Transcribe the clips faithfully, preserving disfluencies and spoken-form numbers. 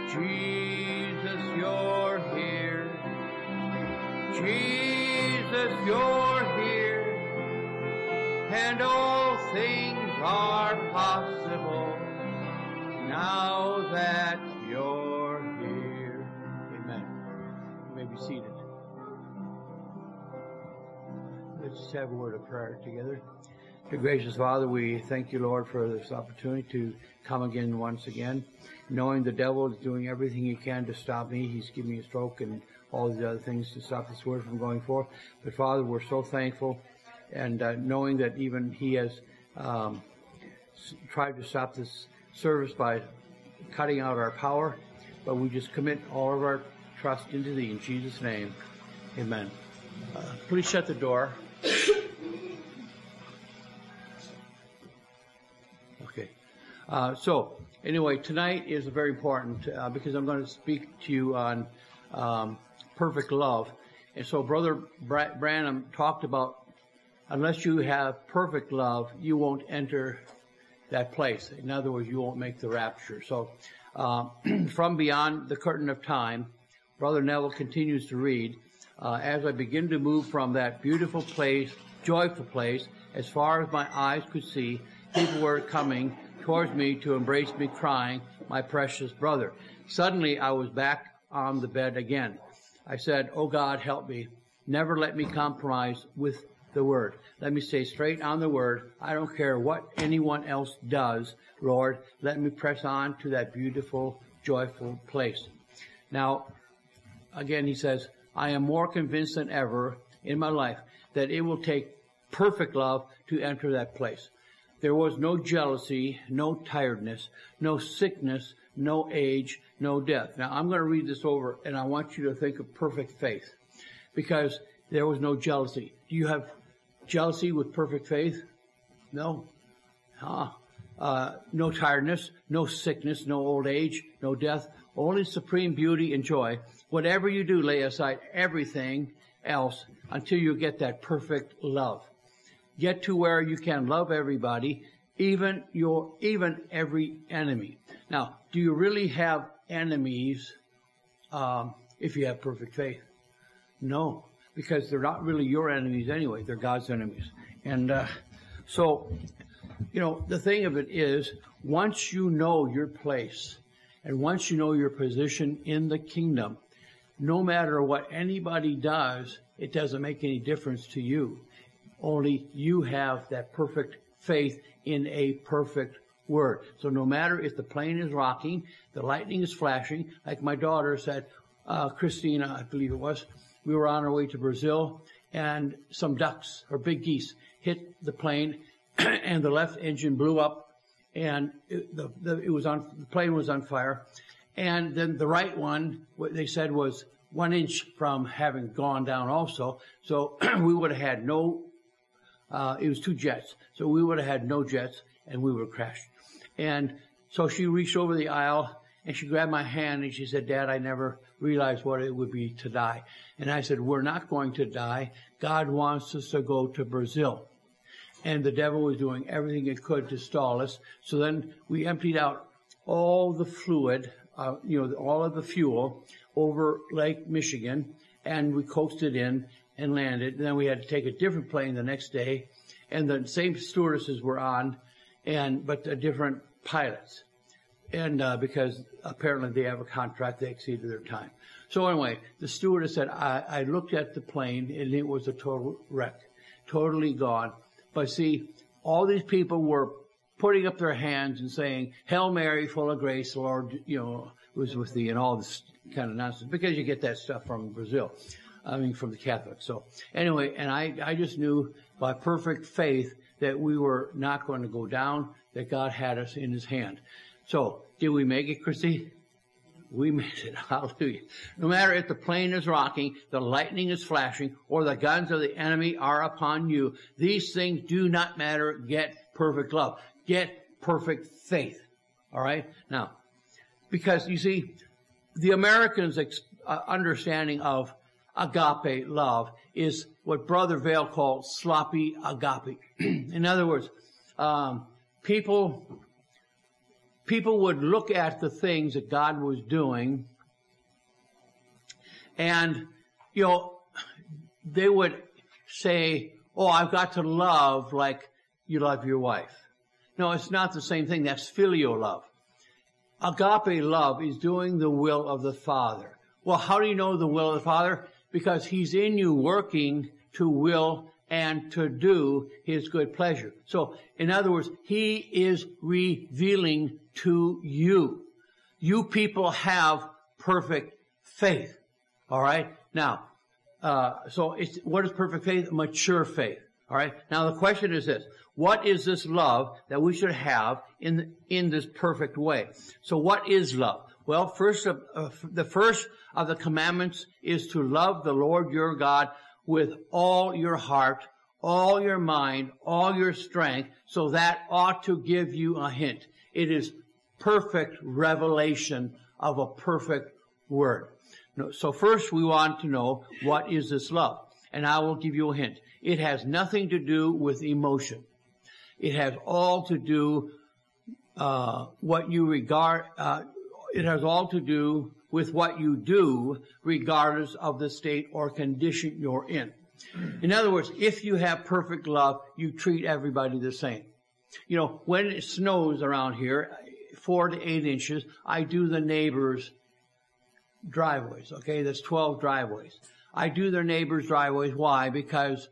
Jesus, you're here. Jesus, you're here. And all things are possible now that you're here. Amen. You may be seated. Let's just have a word of prayer together. Dear gracious Father, we thank you, Lord, for this opportunity to come again once again, knowing the devil is doing everything he can to stop me. He's giving me a stroke and all the other things to stop this word from going forth. But Father, we're so thankful, and uh, knowing that even he has um, s- tried to stop this service by cutting out our power, but we just commit all of our trust into thee in Jesus' name. Amen. Uh, please shut the door. Okay. Uh, so, anyway, tonight is very important uh, because I'm going to speak to you on um, perfect love. And so Brother Bra- Branham talked about unless you have perfect love, you won't enter that place. In other words, you won't make the rapture. So, uh, from beyond the curtain of time, Brother Neville continues to read, uh, as I begin to move from that beautiful place, joyful place, as far as my eyes could see, people were coming towards me to embrace me, crying, my precious brother. Suddenly, I was back on the bed again. I said, oh God, help me. Never let me compromise with the Word. Let me stay straight on the Word. I don't care what anyone else does, Lord. Let me press on to that beautiful, joyful place. Now, again, he says, I am more convinced than ever in my life that it will take perfect love to enter that place. There was no jealousy, no tiredness, no sickness, no age, no death. Now, I'm going to read this over, and I want you to think of perfect faith, because there was no jealousy. Do you have jealousy with perfect faith? No. Huh. Uh, no tiredness, no sickness, no old age, no death, only supreme beauty and joy. Whatever you do, lay aside everything else until you get that perfect love. Get to where you can love everybody, even your, even every enemy. Now, do you really have enemies um, if you have perfect faith? No, because they're not really your enemies anyway. They're God's enemies. And uh, so, you know, the thing of it is, once you know your place and once you know your position in the kingdom, no matter what anybody does, it doesn't make any difference to you. Only you have that perfect faith in a perfect word. So no matter if the plane is rocking, the lightning is flashing, like my daughter said, uh, Christina, I believe it was, we were on our way to Brazil, and some ducks, or big geese, hit the plane, and the left engine blew up, and it, the, the, it was on, the plane was on fire. And then the right one, what they said, was one inch from having gone down also. So we would have had no, uh, it was two jets. So we would have had no jets, and we would have crashed. And so she reached over the aisle, and she grabbed my hand, and she said, Dad, I never realized what it would be to die. And I said, we're not going to die. God wants us to go to Brazil. And the devil was doing everything it could to stall us. So then we emptied out all the fluid, uh, you know, all of the fuel over Lake Michigan, and we coasted in and landed. And then we had to take a different plane the next day, and the same stewardesses were on, and but uh, different pilots. And uh, because apparently they have a contract, they exceeded their time. So anyway, the stewardess said, I, I looked at the plane, and it was a total wreck, totally gone. But see, all these people were putting up their hands and saying, Hail Mary, full of grace, the Lord, you know, was with thee, and all this kind of nonsense, because you get that stuff from Brazil, I mean, from the Catholics. So anyway, and I, I just knew by perfect faith that we were not going to go down, that God had us in his hand. So, did we make it, Christy? We made it. Hallelujah. No matter if the plane is rocking, the lightning is flashing, or the guns of the enemy are upon you, these things do not matter. Get perfect love. Get perfect faith. All right? Now, because, you see, the Americans' ex- uh, understanding of agape love is what Brother Vail called sloppy agape. In other words, um, people... people would look at the things that God was doing, and, you know, they would say, oh, I've got to love like you love your wife. No, it's not the same thing. That's filial love. Agape love is doing the will of the Father. Well, how do you know the will of the Father? Because He's in you working to will and to do His good pleasure. So, in other words, He is revealing to you. You people have perfect faith. All right? Now, uh, so it's, what is perfect faith? Mature faith. All right? Now, the question is this. What is this love that we should have in, in this perfect way? So what is love? Well, first of, uh, the first of the commandments is to love the Lord your God with all your heart, all your mind, all your strength. So that ought to give you a hint. It is perfect revelation of a perfect word. So first we want to know, what is this love? And I will give you a hint. It has nothing to do with emotion. It has all to do uh, what you regard. Uh, it has all to do with what you do, regardless of the state or condition you're in. In other words, if you have perfect love, you treat everybody the same. You know, when it snows around here, four to eight inches, I do the neighbors' driveways. Okay, that's twelve driveways. I do their neighbors' driveways. Why? Because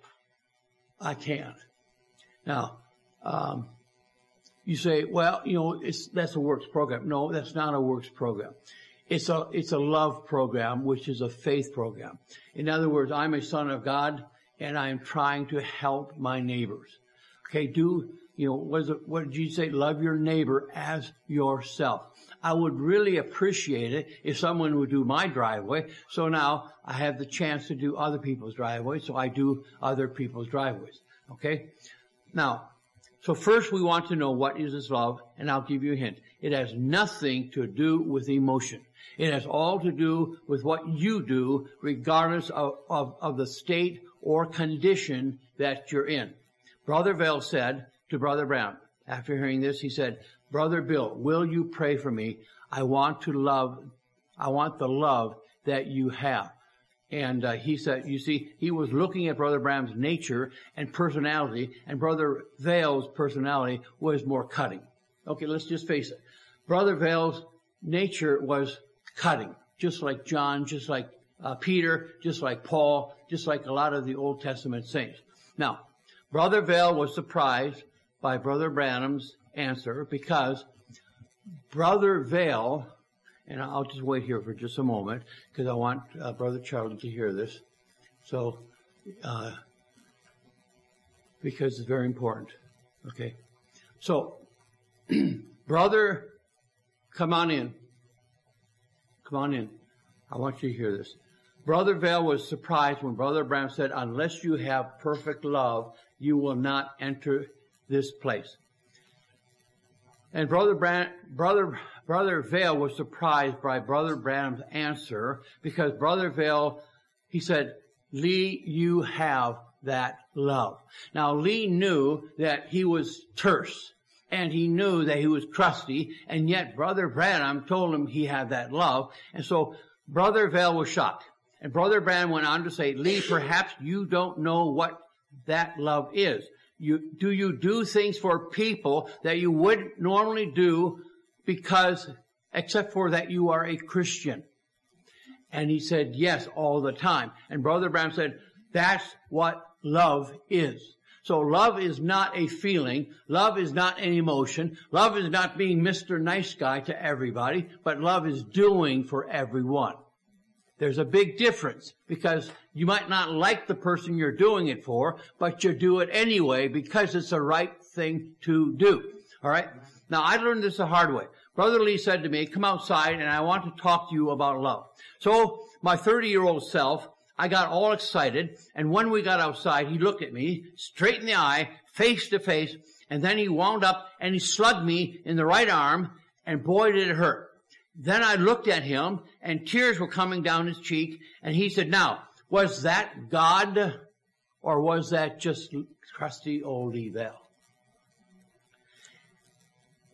I can. Now. Um, you say, well, you know, it's, that's a works program. No, that's not a works program. It's a, it's a love program, which is a faith program. In other words, I'm a son of God, and I'm trying to help my neighbors. Okay, do, you know, what, is it, what did you say? Love your neighbor as yourself. I would really appreciate it if someone would do my driveway. So now I have the chance to do other people's driveways, so I do other people's driveways. Okay? Now, so first we want to know, what is this love? And I'll give you a hint. It has nothing to do with emotion. It has all to do with what you do, regardless of, of, of the state or condition that you're in. Brother Vale said to Brother Brown, after hearing this, he said, Brother Bill, will you pray for me? I want to love, I want the love that you have. And uh, he said, you see, he was looking at Brother Branham's nature and personality, and Brother Vale's personality was more cutting. Okay, let's just face it. Brother Vale's nature was cutting, just like John, just like uh, Peter, just like Paul, just like a lot of the Old Testament saints. Now, Brother Vale was surprised by Brother Branham's answer, because Brother Vale, and I'll just wait here for just a moment, because I want uh, Brother Charlie to hear this. So, uh, because it's very important. Okay. So, Brother, come on in. Come on in. I want you to hear this. Brother Vale was surprised when Brother Branham said, unless you have perfect love, you will not enter this place. And Brother Bran, Brother Brother Vale was surprised by Brother Branham's answer, because Brother Vale, he said, Lee, you have that love. Now, Lee knew that he was terse, and he knew that he was crusty, and yet Brother Branham told him he had that love. And so Brother Vale was shocked. And Brother Branham went on to say, Lee, perhaps you don't know what that love is. You, do you do things for people that you wouldn't normally do because, except for that you are a Christian? And he said, yes, all the time. And Brother Branham said, that's what love is. So love is not a feeling. Love is not an emotion. Love is not being Mister Nice Guy to everybody, but love is doing for everyone. There's a big difference, because you might not like the person you're doing it for, but you do it anyway because it's the right thing to do. All right? Now, I learned this the hard way. Brother Lee said to me, come outside and I want to talk to you about love. So my thirty-year-old self, I got all excited, and when we got outside, he looked at me straight in the eye, face to face, and then he wound up and he slugged me in the right arm, and boy, did it hurt. Then I looked at him, and tears were coming down his cheek, and he said, now, was that God, or was that just crusty old Lee Vale?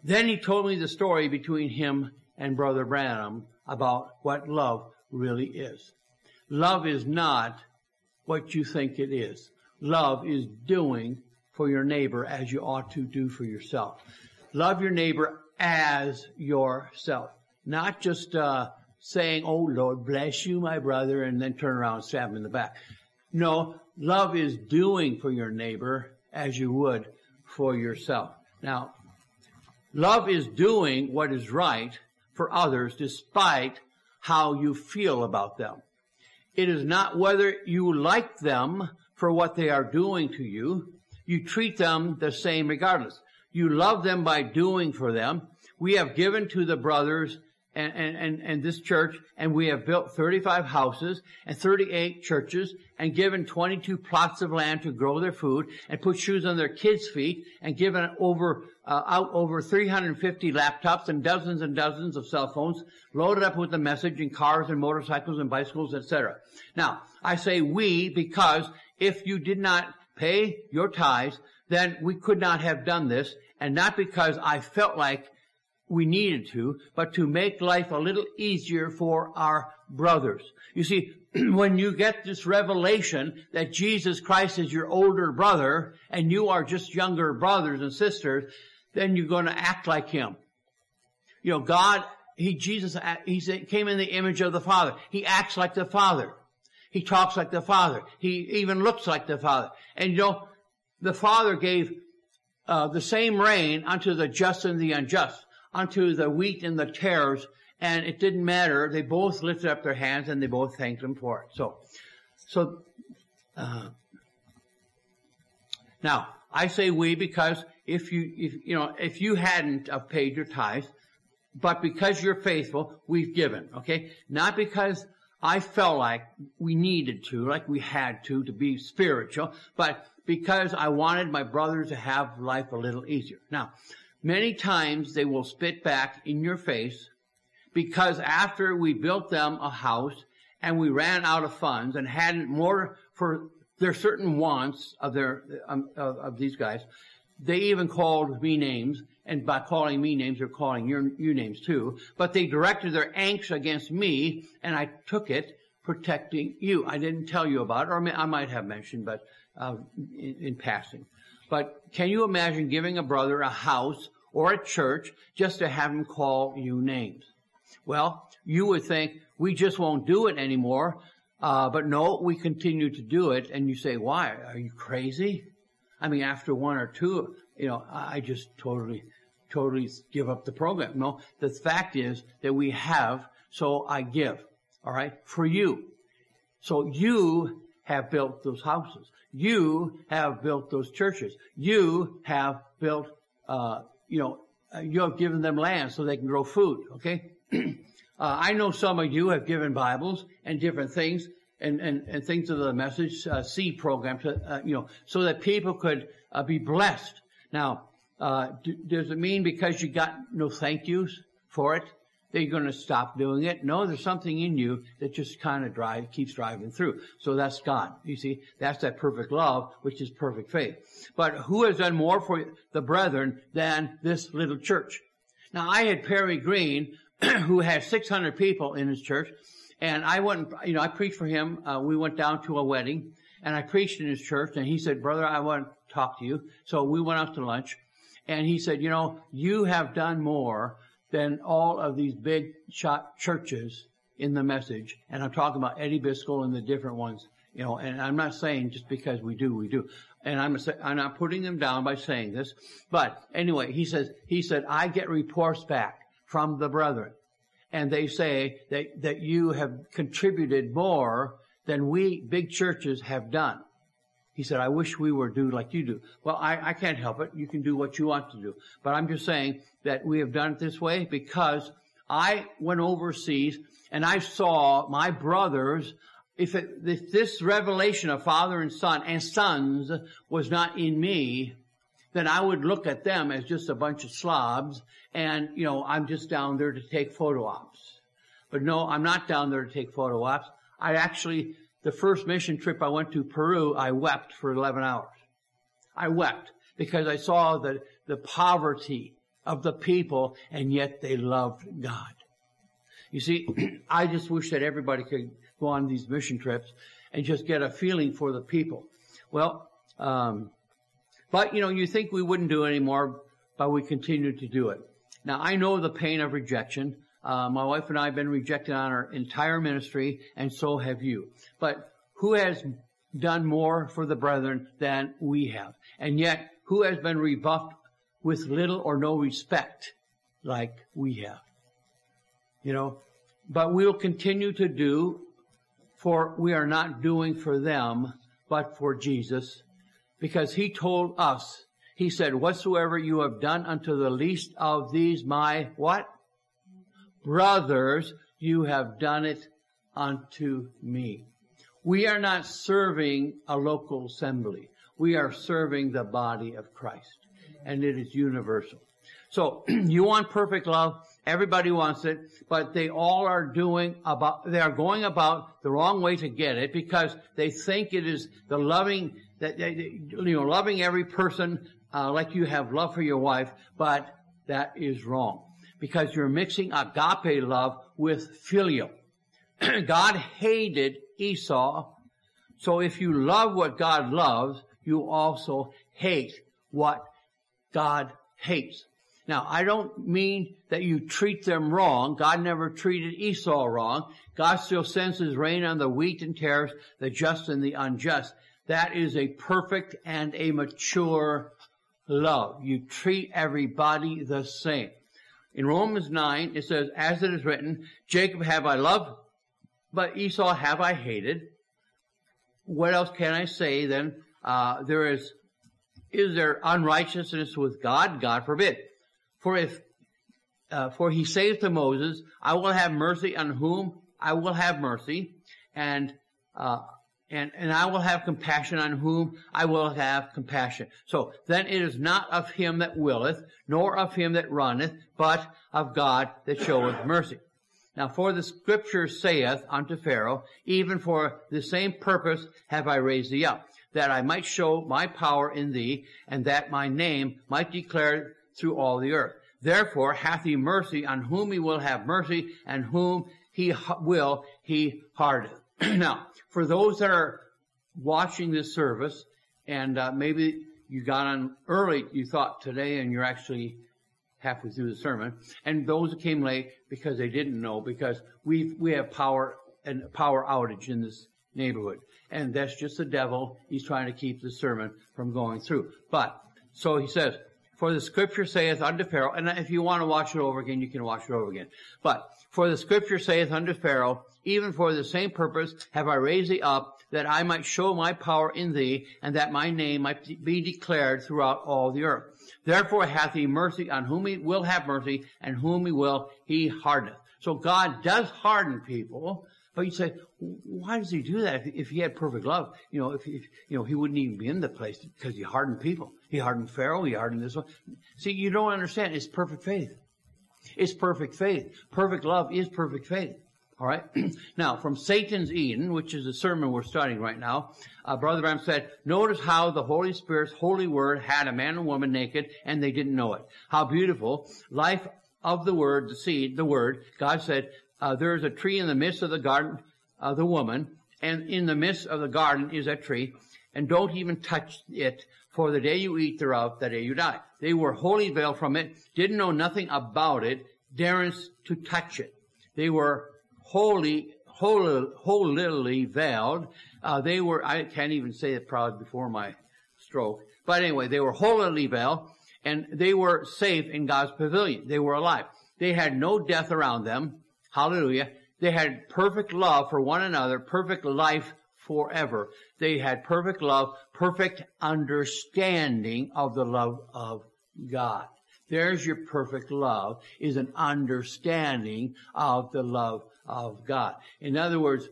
Then he told me the story between him and Brother Branham about what love really is. Love is not what you think it is. Love is doing for your neighbor as you ought to do for yourself. Love your neighbor as yourself. Not just uh, saying, oh, Lord, bless you, my brother, and then turn around and stab him in the back. No, love is doing for your neighbor as you would for yourself. Now, love is doing what is right for others despite how you feel about them. It is not whether you like them for what they are doing to you. You treat them the same regardless. You love them by doing for them. We have given to the brothers and, and, and, and this church, and we have built thirty-five houses and thirty-eight churches and given twenty-two plots of land to grow their food and put shoes on their kids' feet and given over uh, out over three hundred fifty laptops and dozens and dozens of cell phones loaded up with the message and cars and motorcycles and bicycles, et cetera. Now, I say we because if you did not pay your tithes, then we could not have done this, and not because I felt like we needed to, but to make life a little easier for our brothers. You see, when you get this revelation that Jesus Christ is your older brother and you are just younger brothers and sisters, then you're going to act like him. You know, God, he, Jesus, he came in the image of the Father. He acts like the Father. He talks like the Father. He even looks like the Father. And you know, the Father gave uh, the same rain unto the just and the unjust, unto the wheat and the tares, and it didn't matter. They both lifted up their hands and they both thanked him for it. So, so, uh, now, I say we because if you, if, you know, if you hadn't have paid your tithes, but because you're faithful, we've given, okay? Not because I felt like we needed to, like we had to, to be spiritual, but because I wanted my brothers to have life a little easier. Now, many times they will spit back in your face because after we built them a house and we ran out of funds and hadn't more for their certain wants of their um, of, of these guys, they even called me names, and by calling me names, they're calling your, you names too. But they directed their angst against me, and I took it, protecting you. I didn't tell you about it, or I might have mentioned, but uh, in, in passing. But can you imagine giving a brother a house or a church just to have him call you names? Well, you would think, we just won't do it anymore. Uh, but no, we continue to do it. And you say, why? Are you crazy? I mean, after one or two, you know, I just totally, totally give up the program. No, the fact is that we have, so I give. All right? For you. So you have built those houses. You have built those churches. You have built, uh, you know, uh, you have given them land so they can grow food, okay? uh, I know some of you have given Bibles and different things and, and, and things of the Message uh, Seed program, to, uh, you know, so that people could uh, be blessed. Now, uh, do, does it mean because you got no thank yous for it that you're going to stop doing it? No, there's something in you that just kind of drive, keeps driving through. So that's God. You see, that's that perfect love, which is perfect faith. But who has done more for the brethren than this little church? Now, I had Perry Green, who had six hundred people in his church, and I went, you know, I preached for him. Uh, we went down to a wedding, and I preached in his church, and he said, brother, I want to talk to you. So we went out to lunch, and he said, you know, you have done more than all of these big shot churches in the Message. And I'm talking about Eddie Biscoe and the different ones, you know, and I'm not saying just because we do, we do. And I'm, I'm not putting them down by saying this. But anyway, he says, he said, I get reports back from the brethren. And they say that, that you have contributed more than we big churches have done. He said, I wish we were do like you do. Well, I, I can't help it. You can do what you want to do. But I'm just saying that we have done it this way because I went overseas and I saw my brothers. If, it, if this revelation of Father and Son and sons was not in me, then I would look at them as just a bunch of slobs and, you know, I'm just down there to take photo ops. But no, I'm not down there to take photo ops. I actually... The first mission trip I went to Peru, I wept for eleven hours. I wept because I saw the, the poverty of the people, and yet they loved God. You see, I just wish that everybody could go on these mission trips and just get a feeling for the people. Well, um, but, you know, you think we wouldn't do it anymore, but we continue to do it. Now, I know the pain of rejection. Uh, my wife and I have been rejected on our entire ministry, and so have you. But who has done more for the brethren than we have? And yet, who has been rebuffed with little or no respect like we have? You know, but we'll continue to do, for we are not doing for them, but for Jesus, because he told us, he said, whatsoever you have done unto the least of these my, what? Brothers, you have done it unto me. We are not serving a local assembly. We are serving the body of Christ, and it is universal. So, you want perfect love. Everybody wants it, but they all are doing about, they are going about the wrong way to get it, because they think it is the loving, that they, you know, loving every person, uh, like you have love for your wife, but that is wrong. Because you're mixing agape love with filial. God hated Esau, so if you love what God loves, you also hate what God hates. Now, I don't mean that you treat them wrong. God never treated Esau wrong. God still sends his rain on the wheat and tares, the just and the unjust. That is a perfect and a mature love. You treat everybody the same. In Romans nine, it says, as it is written, Jacob have I loved, but Esau have I hated. What else can I say then? Uh, there is, is there unrighteousness with God? God forbid. For if, uh, for he saith to Moses, I will have mercy on whom I will have mercy, and, uh, and, and I will have compassion on whom I will have compassion. So then it is not of him that willeth, nor of him that runneth, but of God that showeth mercy. Now for the scripture saith unto Pharaoh, even for the same purpose have I raised thee up, that I might show my power in thee, and that my name might declare through all the earth. Therefore hath he mercy on whom he will have mercy, and whom he will he hardeneth. Now, for those that are watching this service, and uh, maybe you got on early, you thought today, and you're actually halfway through the sermon, and those that came late because they didn't know, because we we have power and power outage in this neighborhood, and that's just the devil. He's trying to keep the sermon from going through. But so he says, for the scripture saith unto Pharaoh, and if you want to watch it over again, you can watch it over again. But for the scripture saith unto Pharaoh, even for the same purpose have I raised thee up, that I might show my power in thee, and that my name might be declared throughout all the earth. Therefore hath he mercy on whom he will have mercy, and whom he will he hardeneth. So God does harden people, but you say, why does he do that? If, if he had perfect love, you know, if, if you know, he wouldn't even be in the place, because he hardened people. He hardened Pharaoh, he hardened this one. See, you don't understand. It's perfect faith. It's perfect faith. Perfect love is perfect faith. All right. Now, from Satan's Eden, which is the sermon we're studying right now, uh, Brother Branham said, notice how the Holy Spirit's holy word had a man and woman naked, and they didn't know it. How beautiful. Life of the word, the seed, the word. God said, uh, there is a tree in the midst of the garden of the woman, and in the midst of the garden is that tree, and don't even touch it, for the day you eat thereof, the day you die. They were wholly veiled from it, didn't know nothing about it, daren't to touch it. They were wholly, wholly, wholly veiled. Uh, they were, I can't even say it probably before my stroke, but anyway, they were wholly veiled, and they were safe in God's pavilion. They were alive. They had no death around them. Hallelujah. They had perfect love for one another, perfect life forever. They had perfect love, perfect understanding of the love of God. There's your perfect love, is an understanding of the love of God. In other words,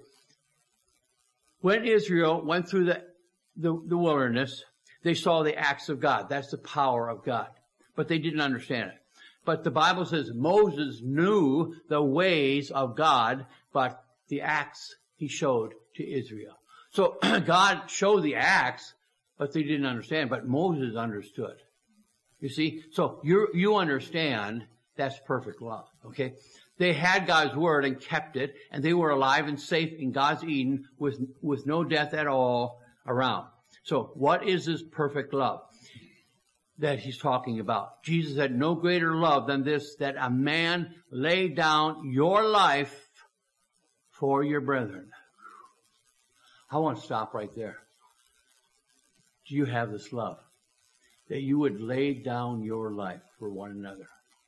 when Israel went through the, the, the wilderness, they saw the acts of God. That's the power of God. But they didn't understand it. But the Bible says Moses knew the ways of God, but the acts he showed to Israel. So God showed the acts, but they didn't understand. But Moses understood. You see? So you you understand that's perfect love, okay? They had God's word and kept it, and they were alive and safe in God's Eden with, with no death at all around. So what is this perfect love that he's talking about? Jesus had no greater love than this, that a man lay down your life for your brethren. I want to stop right there. Do you have this love? That you would lay down your life for one another.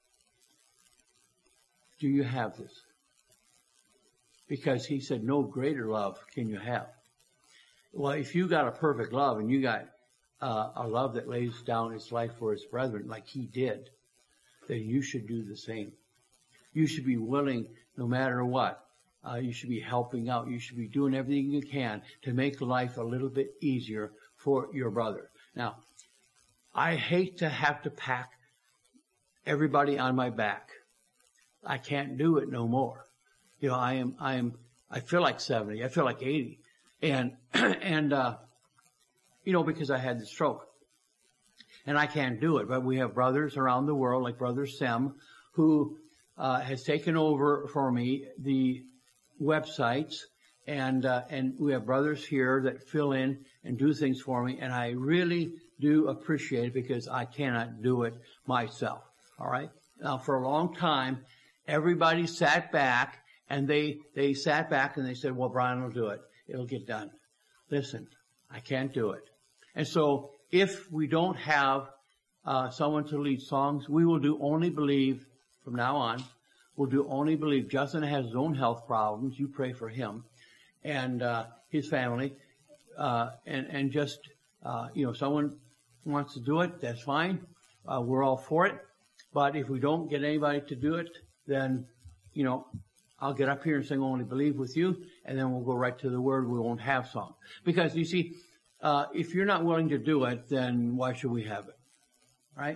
Do you have this? Because he said, no greater love can you have. Well, if you got a perfect love and you got uh, a love that lays down its life for its brethren like he did, then you should do the same. You should be willing, no matter what. Uh, you should be helping out. You should be doing everything you can to make life a little bit easier for your brother. Now, I hate to have to pack everybody on my back. I can't do it no more. You know, I am, I am, I feel like seventy. I feel like eighty. And, and, uh, you know, because I had the stroke. And I can't do it. But we have brothers around the world, like Brother Sem, who, uh, has taken over for me the websites. And, uh, and we have brothers here that fill in and do things for me. And I really do appreciate it because I cannot do it myself. All right. Now, for a long time, everybody sat back and they, they sat back and they said, well, Brian will do it. It'll get done. Listen, I can't do it. And so if we don't have uh, someone to lead songs, we will do Only Believe from now on. We'll do Only Believe. Justin has his own health problems. You pray for him and uh, his family. Uh, and, and just, uh, you know, someone wants to do it, that's fine. Uh, we're all for it. But if we don't get anybody to do it, then, you know, I'll get up here and sing Only Believe with you, and then we'll go right to the Word. We won't have song. Because, you see, uh, if you're not willing to do it, then why should we have it? Right?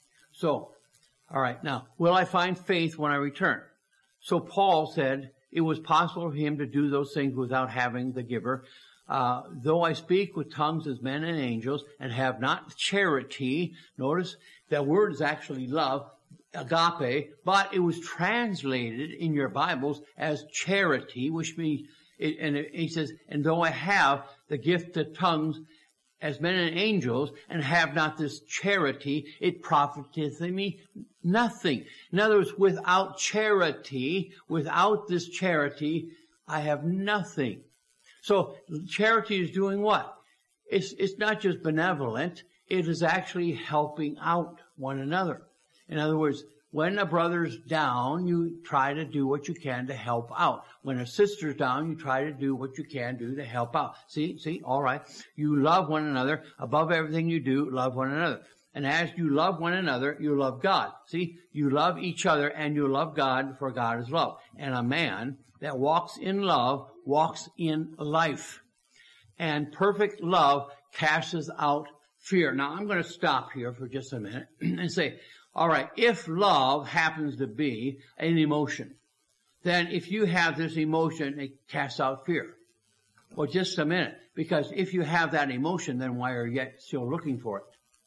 So, all right. Now, will I find faith when I return? So Paul said it was possible for him to do those things without having the giver. Uh, though I speak with tongues as men and angels and have not charity, notice that word is actually love, agape, but it was translated in your Bibles as charity, which means, it, and it, he says, and though I have the gift of tongues as men and angels and have not this charity, it profiteth me nothing. In other words, without charity, without this charity, I have nothing. So charity is doing what? It's, it's not just benevolent. It is actually helping out one another. In other words, when a brother's down, you try to do what you can to help out. When a sister's down, you try to do what you can do to help out. See, see, all right. You love one another. Above everything you do, love one another. And as you love one another, you love God. See, you love each other and you love God, for God is love. And a man that walks in love walks in life. And perfect love casts out fear. Now, I'm going to stop here for just a minute and say, all right, if love happens to be an emotion, then if you have this emotion, it casts out fear. Well, just a minute, because if you have that emotion, then why are you yet still looking for it?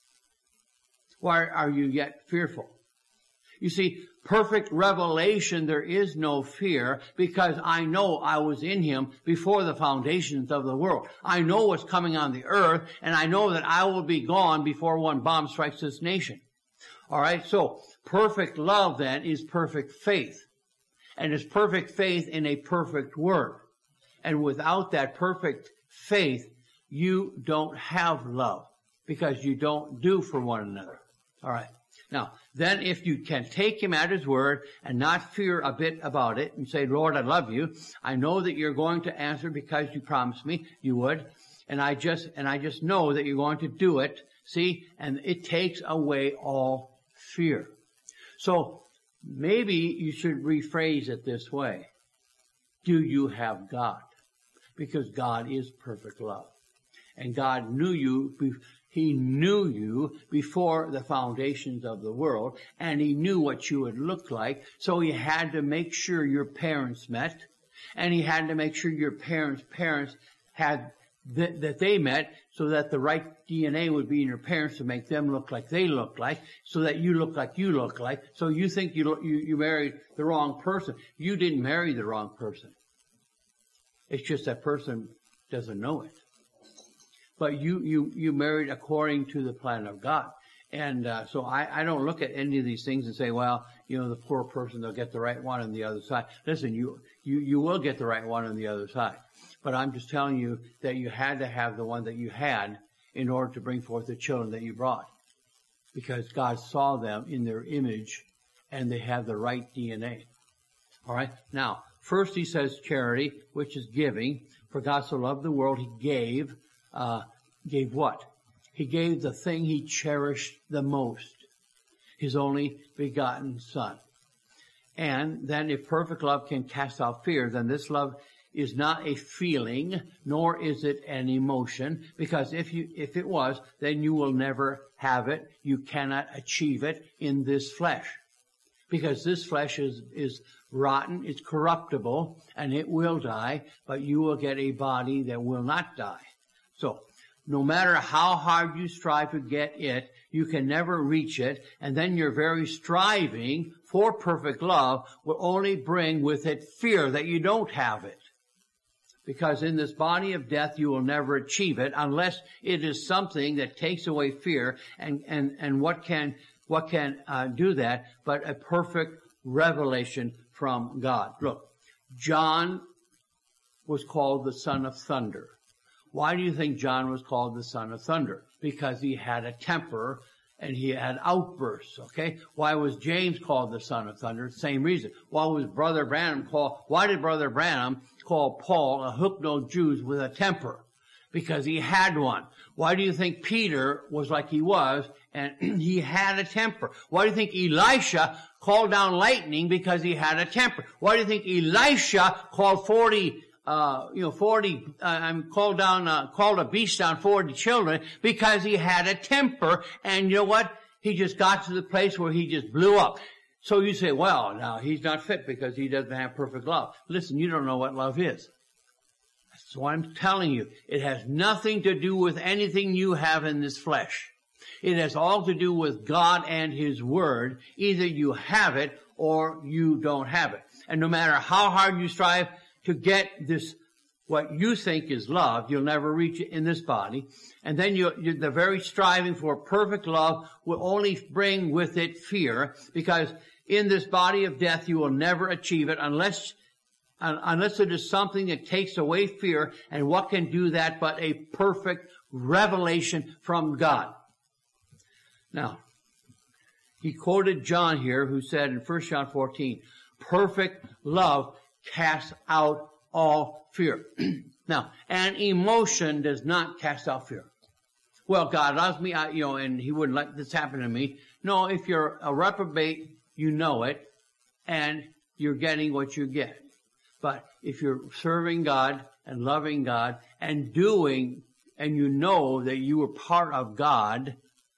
Why are you yet fearful? You see, perfect revelation, there is no fear, because I know I was in him before the foundations of the world. I know what's coming on the earth, and I know that I will be gone before one bomb strikes this nation. All right, so perfect love then is perfect faith. And it's perfect faith in a perfect word. And without that perfect faith, you don't have love, because you don't do for one another. All right. Now, then if you can take him at his word and not fear a bit about it and say, Lord, I love you. I know that you're going to answer because you promised me you would. And I just, and I just know that you're going to do it. See, and it takes away all fear. So maybe you should rephrase it this way. Do you have God? Because God is perfect love. And God knew you, He knew you before the foundations of the world, and He knew what you would look like, so He had to make sure your parents met, and He had to make sure your parents' parents had, that, that they met, so that the right D N A would be in your parents to make them look like they look like, so that you look like you look like. So you think you you, you married the wrong person. You didn't marry the wrong person. It's just that person doesn't know it. But you you you married according to the plan of God. And uh, so I, I don't look at any of these things and say, well, you know, the poor person, they'll get the right one on the other side. Listen, you, you, you will get the right one on the other side. But I'm just telling you that you had to have the one that you had in order to bring forth the children that you brought. Because God saw them in their image and they have the right D N A. All right? Now, first he says charity, which is giving. For God so loved the world, he gave. Uh, gave what? He gave the thing he cherished the most, his only begotten Son. And then if perfect love can cast out fear, then this love is not a feeling, nor is it an emotion, because if you, if it was, then you will never have it. You cannot achieve it in this flesh. Because this flesh is, is rotten, it's corruptible, and it will die, but you will get a body that will not die. So, no matter how hard you strive to get it, you can never reach it, and then your very striving for perfect love will only bring with it fear that you don't have it. Because in this body of death, you will never achieve it unless it is something that takes away fear, and, and, and what can, what can uh, do that but a perfect revelation from God. Look, John was called the son of thunder. Why do you think John was called the son of thunder? Because he had a temper and he had outbursts, okay? Why was James called the son of thunder? Same reason. Why was Brother Branham called, why did Brother Branham call Paul a hook-nosed Jew with a temper? Because he had one. Why do you think Peter was like he was and he had a temper? Why do you think Elisha called down lightning? Because he had a temper. Why do you think Elisha called forty Uh, you know, forty, uh, I'm called down, uh, called a beast down forty children? Because he had a temper, and you know what? He just got to the place where he just blew up. So you say, well, now he's not fit because he doesn't have perfect love. Listen, you don't know what love is. That's what I'm telling you. It has nothing to do with anything you have in this flesh. It has all to do with God and His Word. Either you have it or you don't have it. And no matter how hard you strive to get this, what you think is love, you'll never reach it in this body. And then you, you, the very striving for perfect love will only bring with it fear, because in this body of death you will never achieve it unless, unless it is something that takes away fear. And what can do that but a perfect revelation from God? Now, he quoted John here, who said in First John fourteen, perfect love casts out all fear. Now, an emotion does not cast out fear. Well, God loves me, I, you know, and He wouldn't let this happen to me. No, if you're a reprobate, you know it, and you're getting what you get. But if you're serving God and loving God and doing, and you know that you were part of God,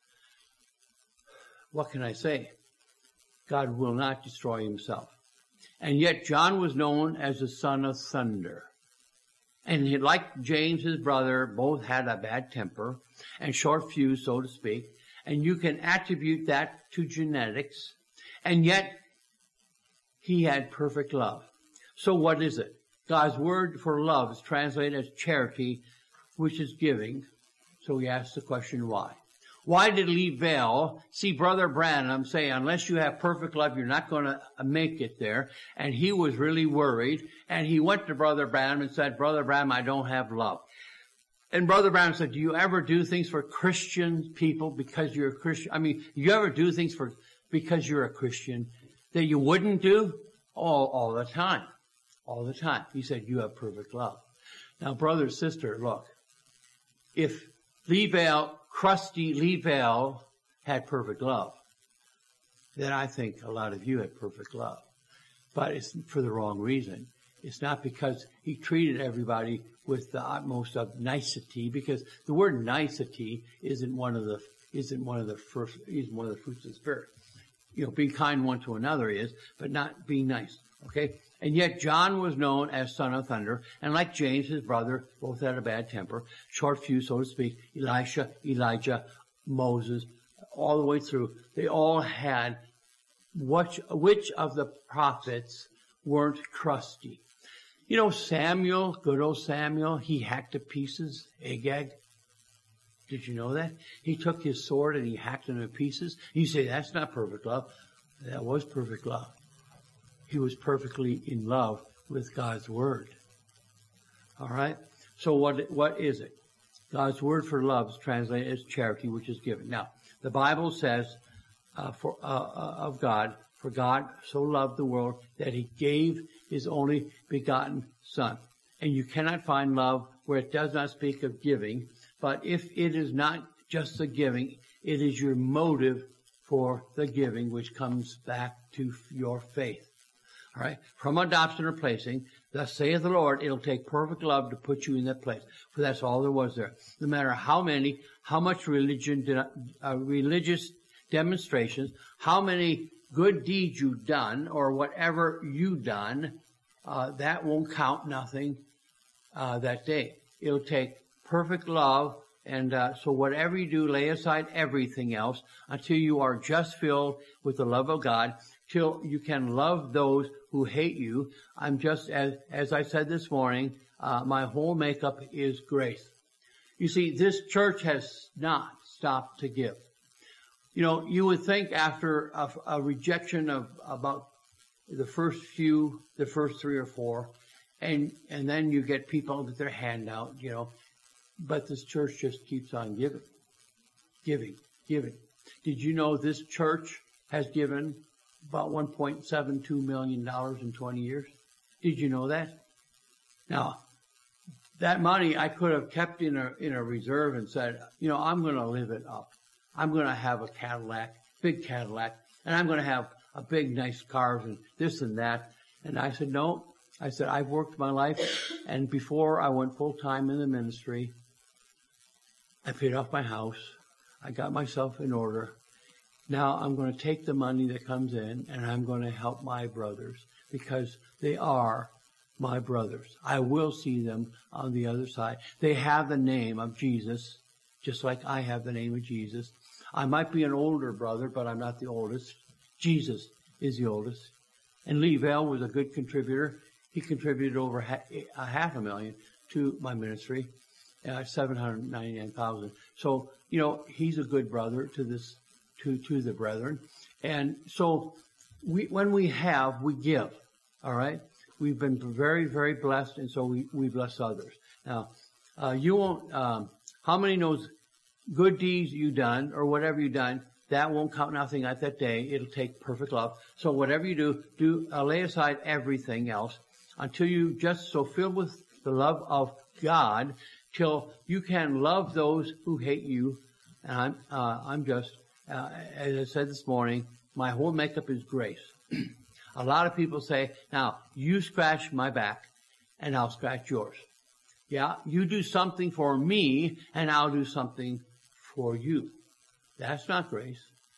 what can I say? God will not destroy Himself. And yet John was known as the son of thunder. And he, like James, his brother, both had a bad temper and short fuse, so to speak. And you can attribute that to genetics. And yet he had perfect love. So what is it? God's word for love is translated as charity, which is giving. So we ask the question, why? Why did Lee Vale see Brother Branham say, unless you have perfect love, you're not going to make it there? And he was really worried. And he went to Brother Branham and said, Brother Branham, I don't have love. And Brother Branham said, do you ever do things for Christian people because you're a Christian? I mean, you ever do things for because you're a Christian that you wouldn't do? All, all the time. All the time. He said, you have perfect love. Now, brother, sister, look. If Lee Vale, crusty Lee Vale had perfect love, then I think a lot of you had perfect love. But it's for the wrong reason. It's not because he treated everybody with the utmost of nicety, because the word nicety isn't one of the isn't one of the first isn't one of the fruits of the Spirit. You know, being kind one to another is, but not being nice. Okay? And yet John was known as Son of Thunder, and like James, his brother, both had a bad temper, short fuse, so to speak. Elisha, Elijah, Moses, all the way through, they all had, which, which of the prophets weren't crusty? You know, Samuel, good old Samuel, he hacked to pieces Agag. Did you know that? He took his sword and he hacked him to pieces. You say, that's not perfect love. That was perfect love. He was perfectly in love with God's word. All right? So what what is it? God's word for love is translated as charity, which is given. Now, the Bible says uh, for uh, uh, of God, for God so loved the world that he gave his only begotten Son. And you cannot find love where it does not speak of giving. But if it is not just the giving, it is your motive for the giving, which comes back to your faith. All right? From adoption or placing, thus saith the Lord, it'll take perfect love to put you in that place. For that's all there was there. No matter how many, how much religion, uh, religious demonstrations, how many good deeds you've done, or whatever you've done, uh, that won't count nothing uh, that day. It'll take perfect love, and uh, so whatever you do, lay aside everything else until you are just filled with the love of God, till you can love those who hate you. I'm just, as as I said this morning, uh, my whole makeup is grace. You see, this church has not stopped to give. You know, you would think after a, a rejection of about the first few, the first three or four, and and then you get people with their hand out, you know, but this church just keeps on giving, giving, giving. Did you know this church has given about one point seven two million dollars in twenty years? Did you know that? Now, that money I could have kept in a in a reserve and said, you know, I'm going to live it up. I'm going to have a Cadillac, big Cadillac, and I'm going to have a big nice cars and this and that. And I said, no. I said, I've worked my life, and before I went full time in the ministry, I paid off my house. I got myself in order. Now I'm going to take the money that comes in, and I'm going to help my brothers, because they are my brothers. I will see them on the other side. They have the name of Jesus, just like I have the name of Jesus. I might be an older brother, but I'm not the oldest. Jesus is the oldest. And Lee Vale was a good contributor. He contributed over ha- a half a million to my ministry, uh, seven hundred ninety-nine thousand. So, you know, he's a good brother to this, to, to the brethren. And so we, when we have, we give. All right. We've been very, very blessed. And so we, we bless others. Now, uh, you won't, um, how many knows good deeds you done or whatever you done, that won't count nothing at that day. It'll take perfect love. So whatever you do, do uh, lay aside everything else until you just so filled with the love of God, till you can love those who hate you. And I'm, uh, I'm just, uh, as I said this morning, my whole makeup is grace. A lot of people say, now, you scratch my back and I'll scratch yours. Yeah, you do something for me and I'll do something for you. That's not grace.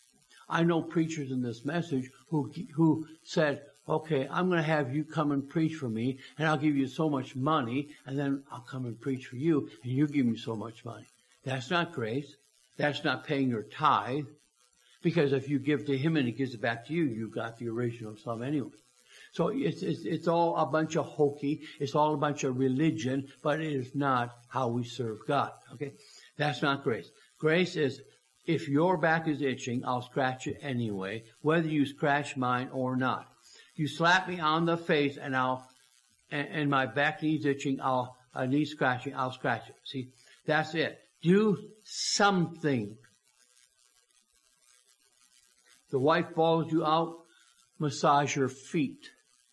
I know preachers in this message who who said, okay, I'm going to have you come and preach for me, and I'll give you so much money, and then I'll come and preach for you, and you give me so much money. That's not grace. That's not paying your tithe, because if you give to him and he gives it back to you, you've got the original sum anyway. So it's, it's, it's all a bunch of hokey. It's all a bunch of religion, but it is not how we serve God. Okay? That's not grace. Grace is, if your back is itching, I'll scratch it anyway, whether you scratch mine or not. You slap me on the face and I'll, and, and my back needs itching, I'll, I need scratching, I'll scratch it. See, that's it. Do something. The wife balls you out, massage your feet.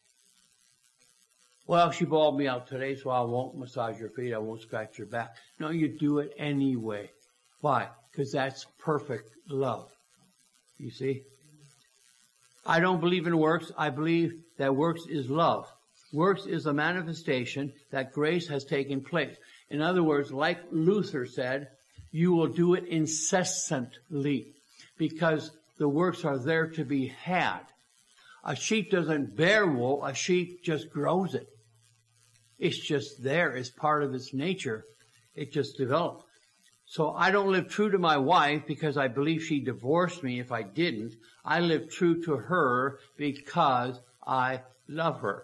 Well, she balled me out today, so I won't massage your feet, I won't scratch your back. No, you do it anyway. Why? Because that's perfect love. You see? I don't believe in works. I believe that works is love. Works is a manifestation that grace has taken place. In other words, like Luther said, you will do it incessantly because the works are there to be had. A sheep doesn't bear wool. A sheep just grows it. It's just there. It's part of its nature. It just developed. So I don't live true to my wife because I believe she divorced me if I didn't. I live true to her because I love her.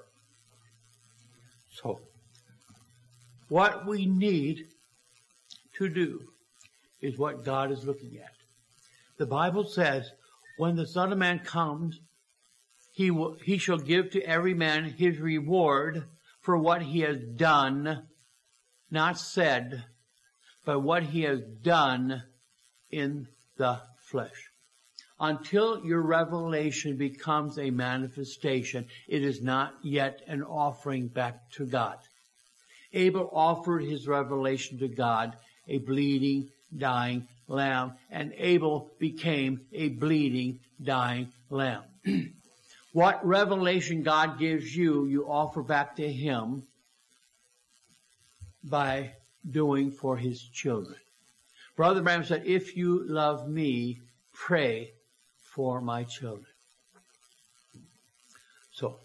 So what we need to do is what God is looking at. The Bible says, when the Son of Man comes, he will, he shall give to every man his reward for what he has done, not said, but what he has done in the flesh. Until your revelation becomes a manifestation, it is not yet an offering back to God. Abel offered his revelation to God, a bleeding, dying lamb, and Abel became a bleeding, dying lamb. What revelation God gives you, you offer back to him by doing for his children. Brother Branham said, if you love me, pray for my children. So,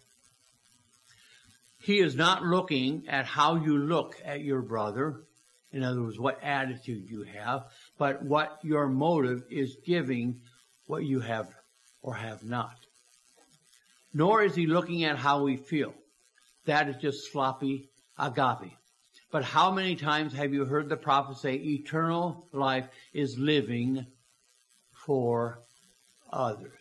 he is not looking at how you look at your brother, in other words, what attitude you have, but what your motive is giving what you have or have not. Nor is he looking at how we feel. That is just sloppy agape. But how many times have you heard the prophet say, eternal life is living for others?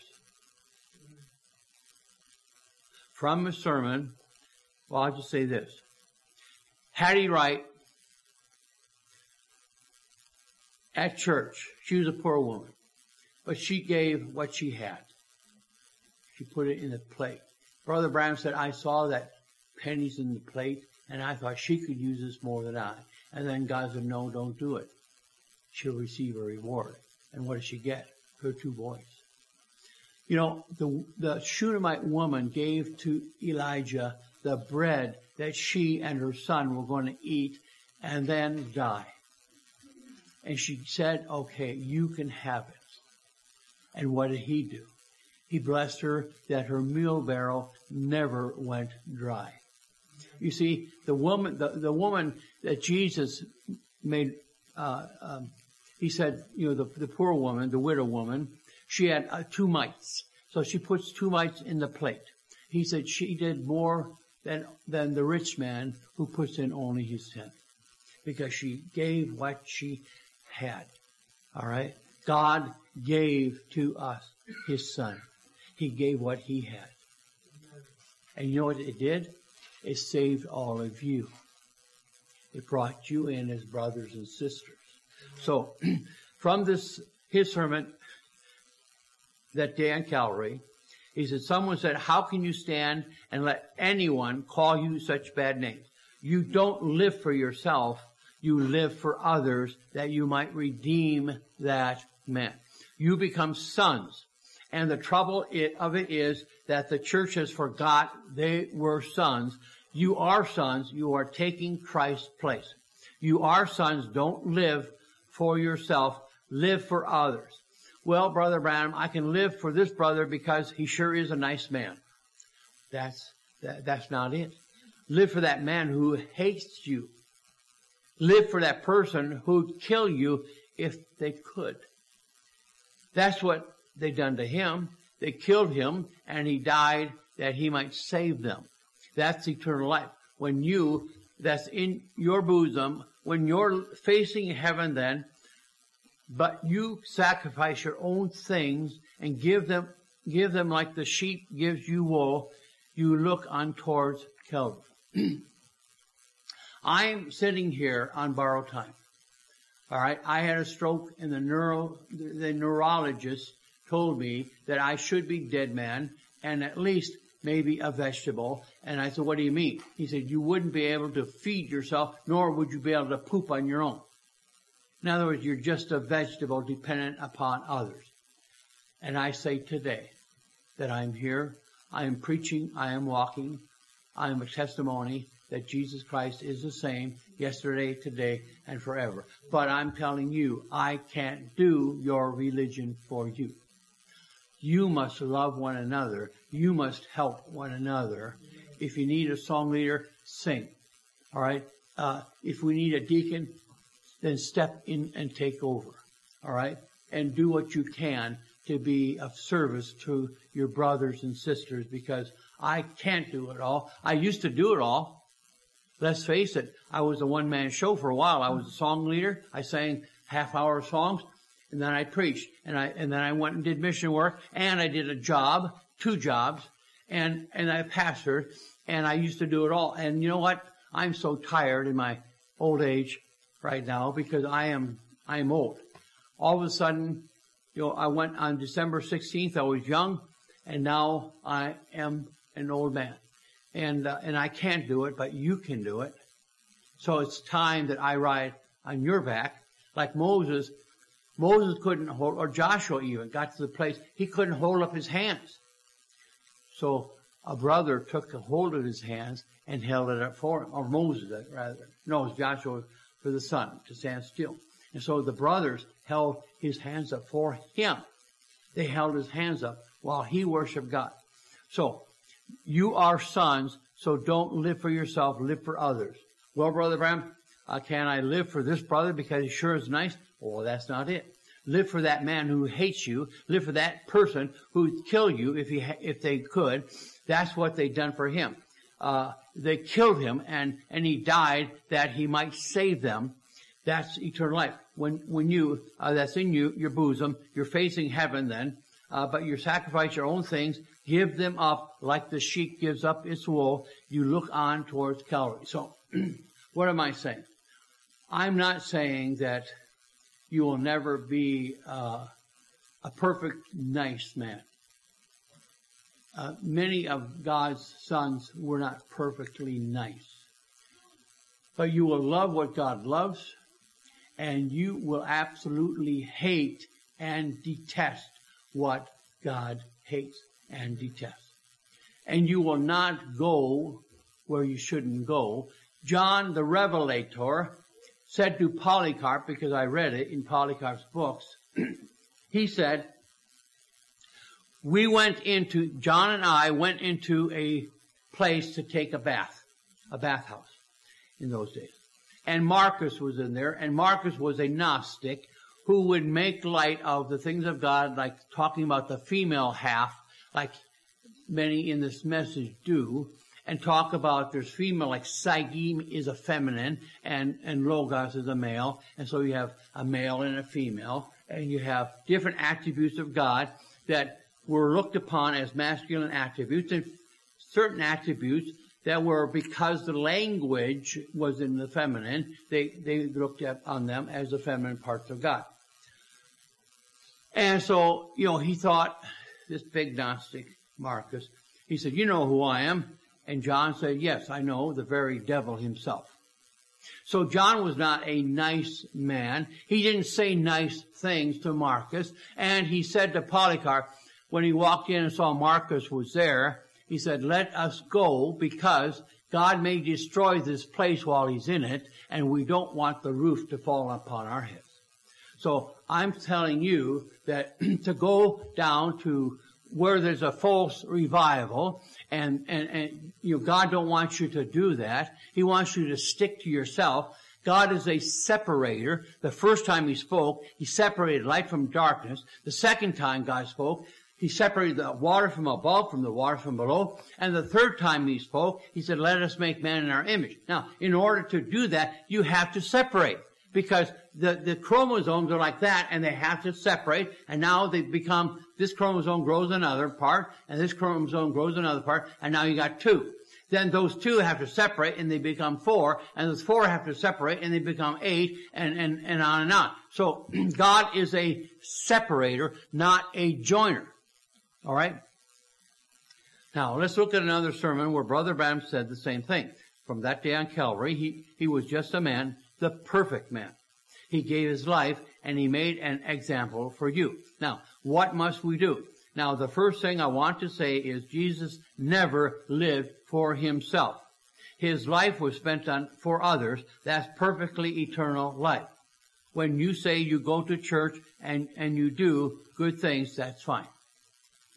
From a sermon, well, I'll just say this. Hattie Wright, at church, she was a poor woman, but she gave what she had. She put it in the plate. Brother Branham said, I saw that pennies in the plate, and I thought she could use this more than I. And then God said, no, don't do it. She'll receive a reward. And what does she get? Her two boys. You know, the, the Shunammite woman gave to Elijah the bread that she and her son were going to eat and then die. And she said, okay, you can have it. And what did he do? He blessed her that her meal barrel never went dry. You see, the woman, the, the woman that Jesus made, uh, um, he said, you know, the, the poor woman, the widow woman, she had uh, two mites. So she puts two mites in the plate. He said she did more than, than the rich man who puts in only his tenth. Because she gave what she had. All right? God gave to us his son. He gave what he had. And you know what it did? It saved all of you. It brought you in as brothers and sisters. So, from this, his sermon that day on Calvary, he said, someone said, how can you stand and let anyone call you such bad names? You don't live for yourself. You live for others that you might redeem that man. You become sons. And the trouble it, of it is that the church has forgot they were sons. You are sons. You are taking Christ's place. You are sons. Don't live for yourself. Live for others. Well, Brother Branham, I can live for this brother because he sure is a nice man. That's, that, that's not it. Live for that man who hates you. Live for that person who'd kill you if they could. That's what they done to him. They killed him, and he died that he might save them. That's eternal life. When you, that's in your bosom, when you're facing heaven then, but you sacrifice your own things and give them, give them like the sheep gives you wool, you look on towards Calvary. I'm sitting here on borrowed time. All right, I had a stroke, and the neuro, the neurologist told me that I should be dead man and at least maybe a vegetable. And I said, what do you mean? He said, you wouldn't be able to feed yourself, nor would you be able to poop on your own. In other words, you're just a vegetable dependent upon others. And I say today that I'm here, I am preaching, I am walking, I am a testimony that Jesus Christ is the same yesterday, today, and forever. But I'm telling you, I can't do your religion for you. You must love one another. You must help one another. If you need a song leader, sing. All right? Uh, if we need a deacon, then step in and take over. All right? And do what you can to be of service to your brothers and sisters, because I can't do it all. I used to do it all. Let's face it, I was a one-man show for a while. I was a song leader. I sang half-hour songs, and then I preached, and I and then I went and did mission work, and I did a job, two jobs, and and I pastored, and I used to do it all. And you know what? I'm so tired in my old age right now, because I am I am old. All of a sudden, you know, I went on December sixteenth. I was young, and now I am an old man. And uh, and I can't do it, but you can do it. So it's time that I ride on your back. Like Moses, Moses couldn't hold, or Joshua even, got to the place, he couldn't hold up his hands. So a brother took a hold of his hands and held it up for him, or Moses rather. No, it was Joshua for the son to stand still. And so the brothers held his hands up for him. They held his hands up while he worshiped God. So, you are sons, so don't live for yourself, live for others. Well, Brother Bram, uh, can I live for this brother because he sure is nice? Well, that's not it. Live for that man who hates you. Live for that person who would kill you if he ha- if they could. That's what they done for him. Uh, they killed him, and, and he died that he might save them. That's eternal life. When when you, uh, that's in you, your bosom, you're facing heaven then, uh, but you sacrifice your own things, give them up like the sheep gives up its wool. You look on towards Calvary. So, what am I saying? I'm not saying that you will never be uh, a perfect, nice man. Uh, many of God's sons were not perfectly nice. But you will love what God loves, and you will absolutely hate and detest what God hates and detests. And you will not go where you shouldn't go. John the Revelator said to Polycarp, because I read it in Polycarp's books, he said, we went into, John and I went into a place to take a bath, a bathhouse in those days. And Marcus was in there, and Marcus was a Gnostic who would make light of the things of God, like talking about the female half, like many in this message do, and talk about there's female, like Psyche is a feminine, and, and Logos is a male, and so you have a male and a female, and you have different attributes of God that were looked upon as masculine attributes, and certain attributes that were, because the language was in the feminine, they, they looked at on them as the feminine parts of God. And so, you know, he thought, this big Gnostic, Marcus, he said, you know who I am? And John said, yes, I know, the very devil himself. So John was not a nice man. He didn't say nice things to Marcus. And he said to Polycarp, when he walked in and saw Marcus was there, he said, let us go, because God may destroy this place while he's in it, and we don't want the roof to fall upon our heads. So I'm telling you that to go down to where there's a false revival, and, and, and you know, God don't want you to do that. He wants you to stick to yourself. God is a separator. The first time he spoke, he separated light from darkness. The second time God spoke, he separated the water from above from the water from below. And the third time he spoke, he said, let us make man in our image. Now, in order to do that, you have to separate. Because the, the chromosomes are like that, and they have to separate, and now they become, this chromosome grows another part, and this chromosome grows another part, and now you got two. Then those two have to separate, and they become four, and those four have to separate, and they become eight, and, and, and on and on. So, God is a separator, not a joiner. Alright? Now, let's look at another sermon where Brother Branham said the same thing. From that day on Calvary, he, he was just a man, the perfect man. He gave his life, and he made an example for you. Now, what must we do? Now, the first thing I want to say is Jesus never lived for himself. His life was spent on for others. That's perfectly eternal life. When you say you go to church and, and you do good things, that's fine.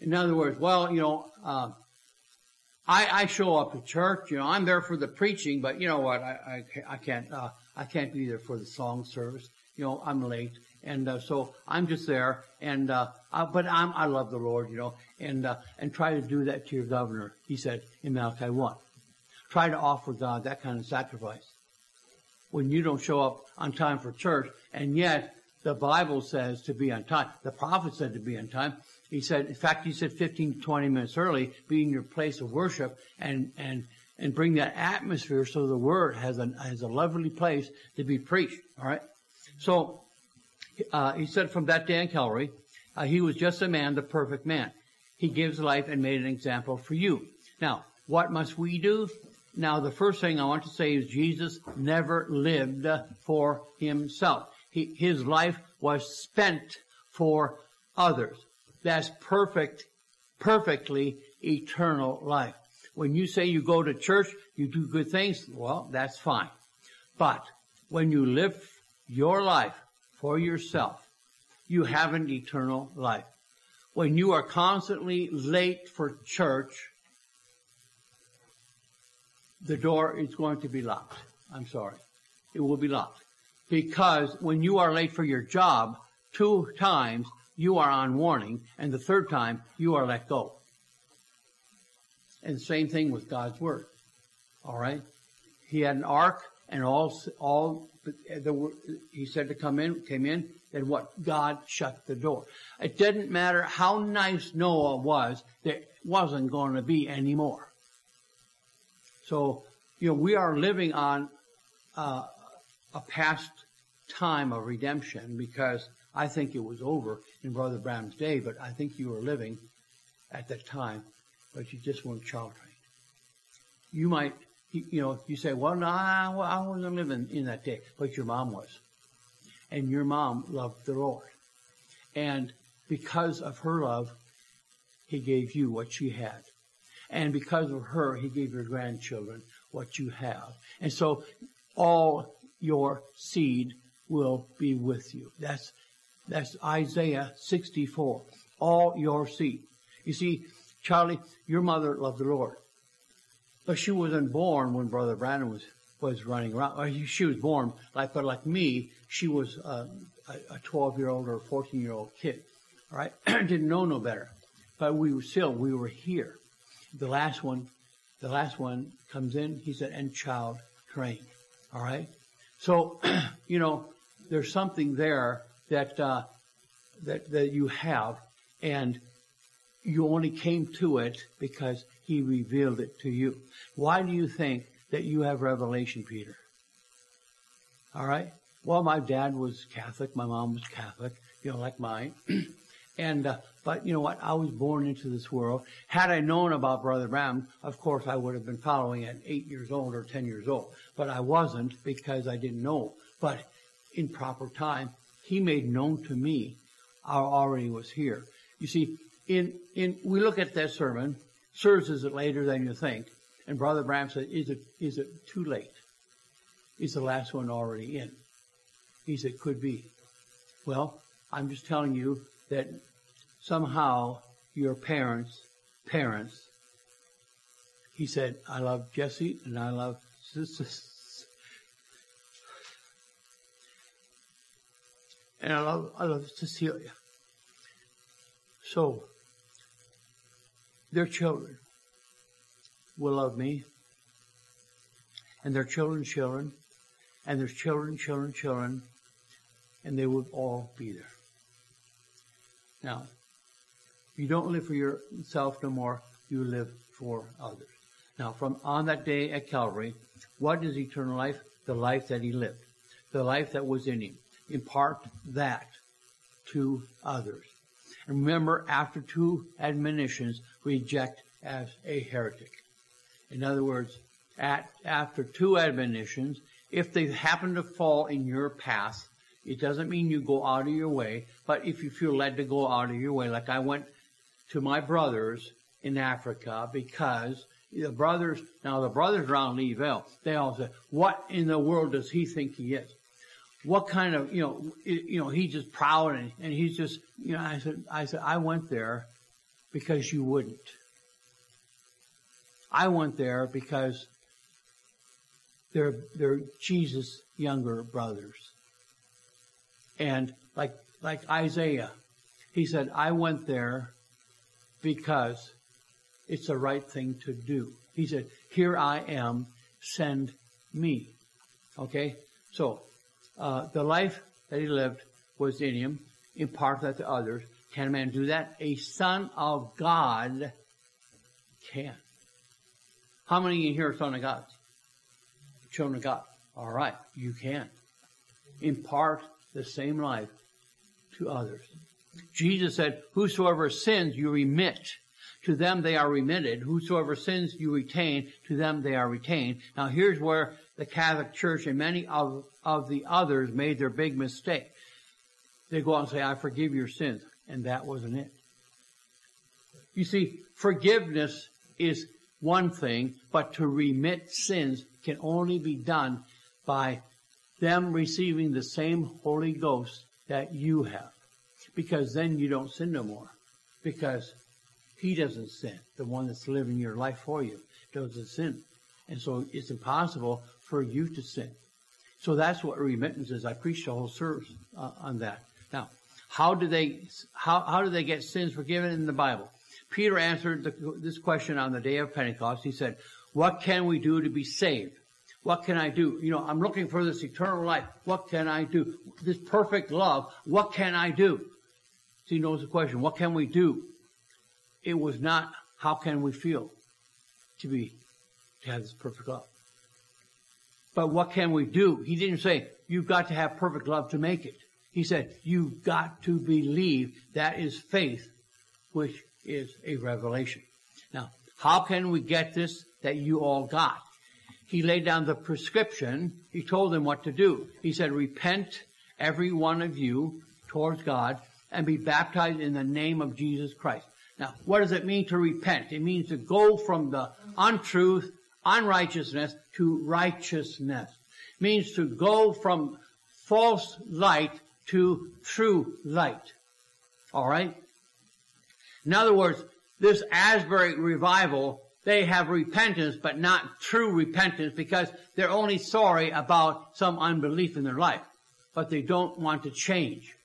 In other words, well, you know, uh, I, I show up at church, you know, I'm there for the preaching, but you know what, I, I, I can't, uh, I can't be there for the song service. You know, I'm late. And, uh, so I'm just there and, uh, I, but I'm, I love the Lord, you know, and, uh, and try to do that to your governor, he said in Malachi one. Try to offer God that kind of sacrifice. When you don't show up on time for church, and yet the Bible says to be on time. The prophet said to be on time. He said, in fact, he said fifteen to twenty minutes early, be in your place of worship and, and, and bring that atmosphere so the word has a, has a lovely place to be preached. All right. So, uh, he said from that day on Calvary, uh, he was just a man, the perfect man. He gives life and made an example for you. Now, what must we do? Now, the first thing I want to say is Jesus never lived for himself. He, his life was spent for others. That's perfect, perfectly eternal life. When you say you go to church, you do good things, well, that's fine. But when you live your life for yourself, you have an eternal life. When you are constantly late for church, the door is going to be locked. I'm sorry. It will be locked. Because when you are late for your job, two times you are on warning, and the third time you are let go. And the same thing with God's Word. All right? He had an ark, and all, all the, he said to come in, came in, then what? God shut the door. It didn't matter how nice Noah was, there wasn't going to be any more. So, you know, we are living on uh, a past time of redemption because I think it was over in Brother Branham's day, but I think you were living at that time, but you just weren't child trained. You might, you know, you say, well, no, I wasn't living in that day, but your mom was. And your mom loved the Lord. And because of her love, he gave you what she had. And because of her, he gave your grandchildren what you have. And so all your seed will be with you. That's that's Isaiah sixty-four. All your seed. You see, Charlie, your mother loved the Lord. But she wasn't born when Brother Branham was, was running around. Or she was born, like, but like me, she was uh, a twelve-year-old or a fourteen-year-old kid. All right? Didn't know no better. But we were still, we were here. The last one, the last one comes in, he said, and child trained. All right? So, you know, there's something there that, uh, that, that you have, and you only came to it because he revealed it to you. Why do you think that you have revelation, Peter? All right? Well, my dad was Catholic, my mom was Catholic, you know, like mine. And, uh, but you know what? I was born into this world. Had I known about Brother Branham, of course I would have been following at eight years old or ten years old. But I wasn't because I didn't know. But in proper time, he made known to me I already was here. You see, in, in, we look at that sermon, sirs, is it later than you think? And Brother Branham said, is it, is it too late? Is the last one already in? He said, could be. Well, I'm just telling you that somehow your parents, parents, he said, I love Jesse and I love sisters. And I love, I love Cecilia. So, their children will love me, and their children's children, and their children, children, children, and they will all be there. Now, you don't live for yourself no more, you live for others. Now, from on that day at Calvary, what is eternal life? The life that he lived. The life that was in him. Impart that to others. And remember, after two admonitions, reject as a heretic. In other words, at, after two admonitions, if they happen to fall in your path, it doesn't mean you go out of your way, but if you feel led to go out of your way, like I went to my brothers in Africa because the brothers, now the brothers around Leeville, they all said, what in the world does he think he is? What kind of, you know, you know, he's just proud and, and he's just, you know, I said, I said, I went there because you wouldn't. I went there because they're, they're Jesus' younger brothers. And like, like Isaiah, he said, I went there because it's the right thing to do. He said, here I am, send me. Okay? So, uh, the life that he lived was in him, impart that to others. Can a man do that? A son of God can. How many in here are son of God? Children of God. All right, you can. Impart the same life to others. Jesus said, whosoever sins you remit, to them they are remitted. Whosoever sins you retain, to them they are retained. Now here's where the Catholic Church and many of, of the others made their big mistake. They go out and say, I forgive your sins. And that wasn't it. You see, forgiveness is one thing, but to remit sins can only be done by them receiving the same Holy Ghost that you have. Because then you don't sin no more. Because He doesn't sin. The one that's living your life for you doesn't sin. And so it's impossible for you to sin. So that's what remittance is. I preached a whole service uh, on that. Now, how do they how how do they get sins forgiven in the Bible? Peter answered the, this question on the day of Pentecost. He said, what can we do to be saved? What can I do? You know, I'm looking for this eternal life. What can I do? This perfect love. What can I do? So he knows the question. What can we do? It was not how can we feel to be to have this perfect love. But what can we do? He didn't say you've got to have perfect love to make it. He said, you've got to believe. That is faith, which is a revelation. Now, how can we get this that you all got? He laid down the prescription. He told them what to do. He said, repent, every one of you, towards God, and be baptized in the name of Jesus Christ. Now, what does it mean to repent? It means to go from the untruth, unrighteousness, to righteousness. It means to go from false light to true light. All right? In other words, this Asbury revival, they have repentance, but not true repentance, because they're only sorry about some unbelief in their life. But they don't want to change.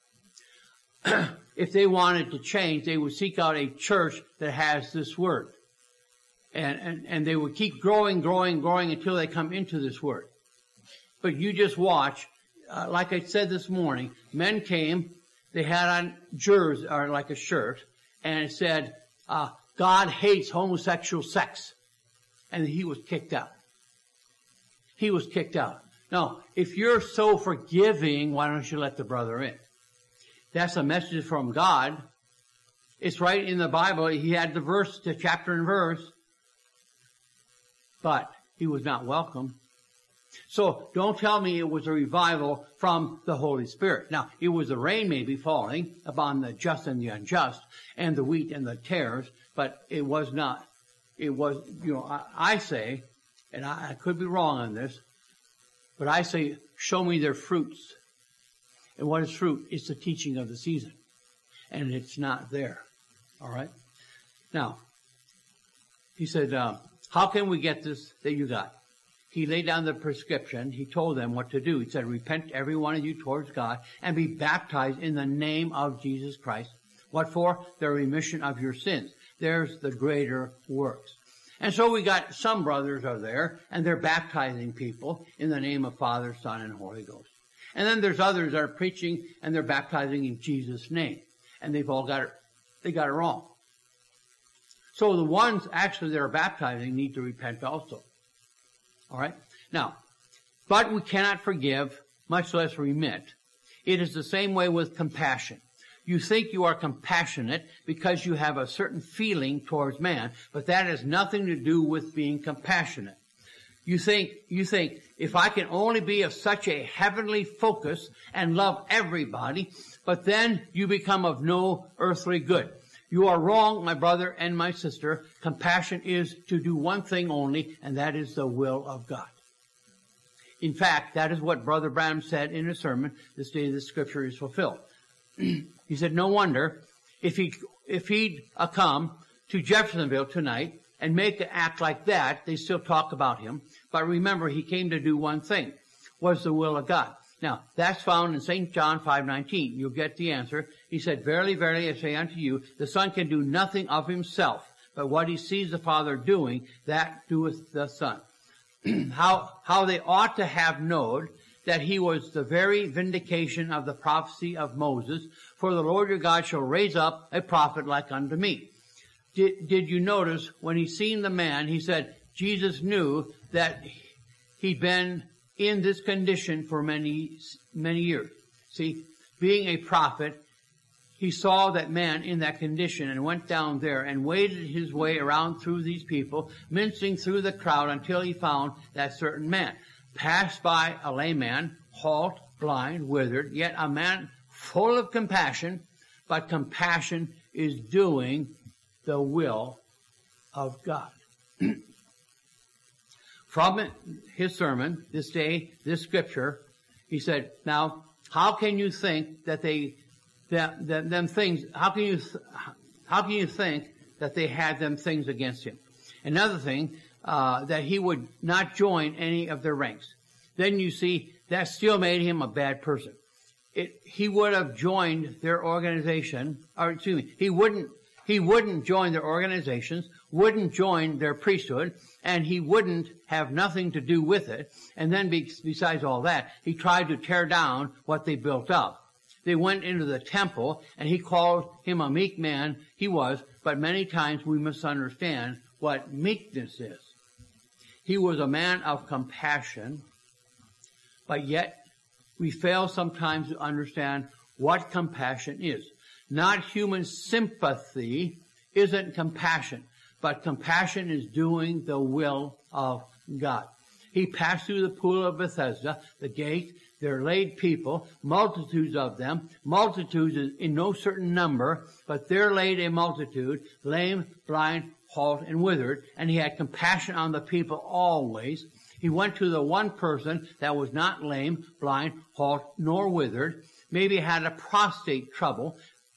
If they wanted to change, they would seek out a church that has this word. And, and, and they would keep growing, growing, growing until they come into this word. But you just watch. Uh, like I said this morning, men came, they had on jersey, or like a shirt, and it said, uh, God hates homosexual sex. And he was kicked out. He was kicked out. Now, if you're so forgiving, why don't you let the brother in? That's a message from God. It's right in the Bible. He had the verse, the chapter and verse. But he was not welcome. So don't tell me it was a revival from the Holy Spirit. Now, it was the rain maybe falling upon the just and the unjust, and the wheat and the tares, but it was not. It was, you know, I, I say, and I, I could be wrong on this, but I say, show me their fruits. And what is fruit? It's the teaching of the season. And it's not there. All right? Now, he said, uh, how can we get this that you got? He laid down the prescription. He told them what to do. He said, repent every one of you towards God and be baptized in the name of Jesus Christ. What for? The remission of your sins. There's the greater works. And so we got some brothers are there, and they're baptizing people in the name of Father, Son, and Holy Ghost. And then there's others that are preaching, and they're baptizing in Jesus' name. And they've all got it, they got it wrong. So the ones actually that are baptizing need to repent also. All right? Now, but we cannot forgive, much less remit. It is the same way with compassion. You think you are compassionate because you have a certain feeling towards man, but that has nothing to do with being compassionate. You think, you think, if I can only be of such a heavenly focus and love everybody, but then you become of no earthly good. You are wrong, my brother and my sister. Compassion is to do one thing only, and that is the will of God. In fact, that is what Brother Branham said in his sermon, this day the scripture is fulfilled. He said, no wonder If he if he'd uh, come to Jeffersonville tonight and make an act like that, they still talk about him. But remember, he came to do one thing, was the will of God. Now, that's found in Saint John five nineteen. You'll get the answer. He said, "Verily, verily, I say unto you, the Son can do nothing of himself, but what he sees the Father doing, that doeth the Son." how how they ought to have known that he was the very vindication of the prophecy of Moses, for the Lord your God shall raise up a prophet like unto me. Did, did you notice when he seen the man, he said, Jesus knew that he'd been in this condition for many, many years. See, being a prophet, he saw that man in that condition and went down there and waded his way around through these people, mincing through the crowd until he found that certain man. Passed by a lame man, halt, blind, withered, yet a man full of compassion, but compassion is doing the will of God. From his sermon, this day, this scripture, he said, now, how can you think that they, that, that them things, how can you, th- how can you think that they had them things against him? Another thing, uh, that he would not join any of their ranks. Then you see, that still made him a bad person. It, he would have joined their organization, or excuse me, he wouldn't, he wouldn't join their organizations, wouldn't join their priesthood, and he wouldn't have nothing to do with it. And then be, besides all that, he tried to tear down what they built up. They went into the temple, and he called him a meek man. He was, but many times we misunderstand what meekness is. He was a man of compassion, but yet we fail sometimes to understand what compassion is. Not human sympathy isn't compassion, but compassion is doing the will of God. He passed through the pool of Bethesda, the gate. There laid people, multitudes of them, multitudes in no certain number, but there laid a multitude, lame, blind, halt, and withered, and he had compassion on the people always. He went to the one person that was not lame, blind, halt, nor withered, maybe had a prostate trouble,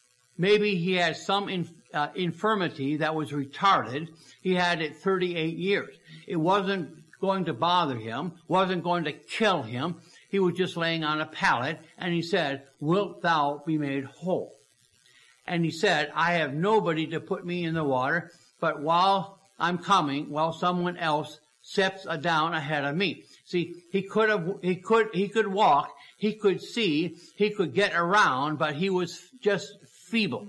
maybe he had some in, uh, infirmity that was retarded. He had it thirty-eight years. It wasn't going to bother him, wasn't going to kill him. He was just laying on a pallet, and he said, "Wilt thou be made whole?" And he said, "I have nobody to put me in the water, but while I'm coming, while someone else steps down ahead of me." See, he could have, he could, he could walk, he could see, he could get around, but he was just feeble.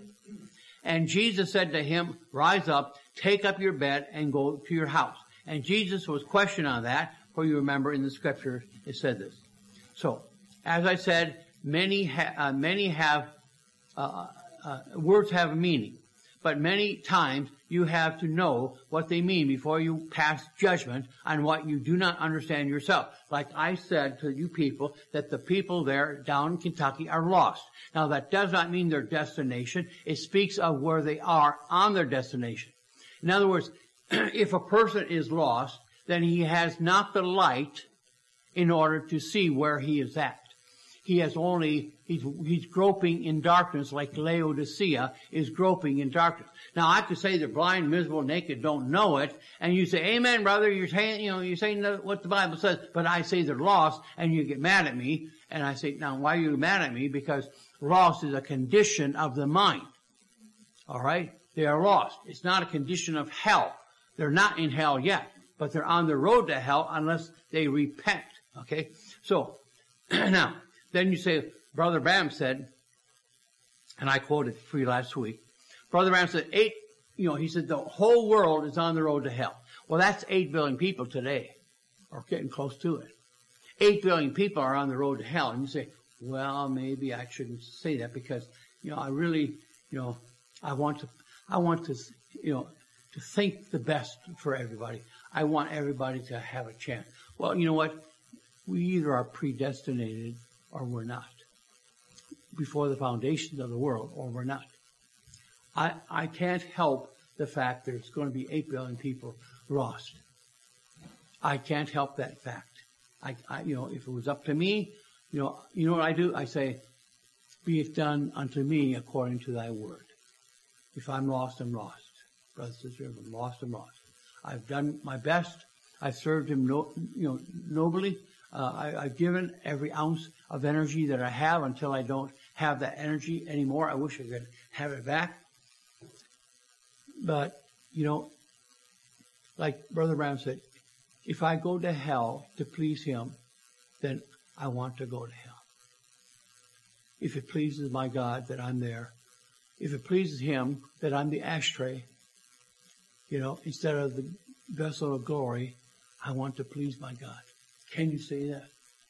And Jesus said to him, "Rise up, take up your bed, and go to your house." And Jesus was questioned on that, for you remember in the scripture it said this. So, as I said, many ha- uh, many have uh, uh, words have a meaning, but many times you have to know what they mean before you pass judgment on what you do not understand yourself. Like I said to you people, that the people there down in Kentucky are lost. Now that does not mean their destination. It speaks of where they are on their destination. In other words, if a person is lost, then he has not the light in order to see where he is at. He has only, he's, he's groping in darkness like Laodicea is groping in darkness. Now I could say they're blind, miserable, naked, don't know it, and you say, "Amen, brother, you're saying, you know, you're saying what the Bible says," but I say they're lost, and you get mad at me, and I say, "Now why are you mad at me?" Because lost is a condition of the mind. Alright? They are lost. It's not a condition of hell. They're not in hell yet, but they're on the road to hell unless they repent. Okay? So, now, then you say, Brother Branham said, and I quoted for you last week, Brother Branham said, eight, you know, he said the whole world is on the road to hell. Well, that's eight billion people today, or getting close to it. Eight billion people are on the road to hell. And you say, well, maybe I shouldn't say that because, you know, I really, you know, I want to, I want to, you know, to think the best for everybody. I want everybody to have a chance. Well, you know what? We either are predestinated or we're not. Before the foundations of the world, or we're not. I, I can't help the fact there's going to be eight billion people lost. I can't help that fact. I, I, you know, if it was up to me, you know, you know what I do? I say, "Be it done unto me according to thy word." If I'm lost, I'm lost. Brothers and sisters, I'm lost, I'm lost. I've done my best. I've served him no, you know, nobly. Uh, I, I've given every ounce of energy that I have until I don't have that energy anymore. I wish I could have it back. But, you know, like Brother Branham said, if I go to hell to please him, then I want to go to hell. If it pleases my God that I'm there, if it pleases him that I'm the ashtray, you know, instead of the vessel of glory, I want to please my God. Can you say that?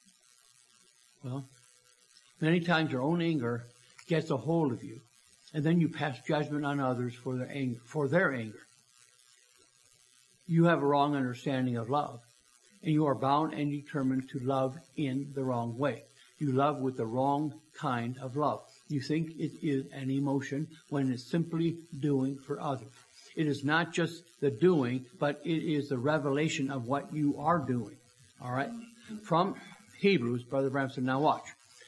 Well, many times your own anger gets a hold of you, and then you pass judgment on others for their anger. For their anger. You have a wrong understanding of love, and you are bound and determined to love in the wrong way. You love with the wrong kind of love. You think it is an emotion when it's simply doing for others. It is not just the doing, but it is the revelation of what you are doing. All right? From Hebrews, Brother Branham said, now watch.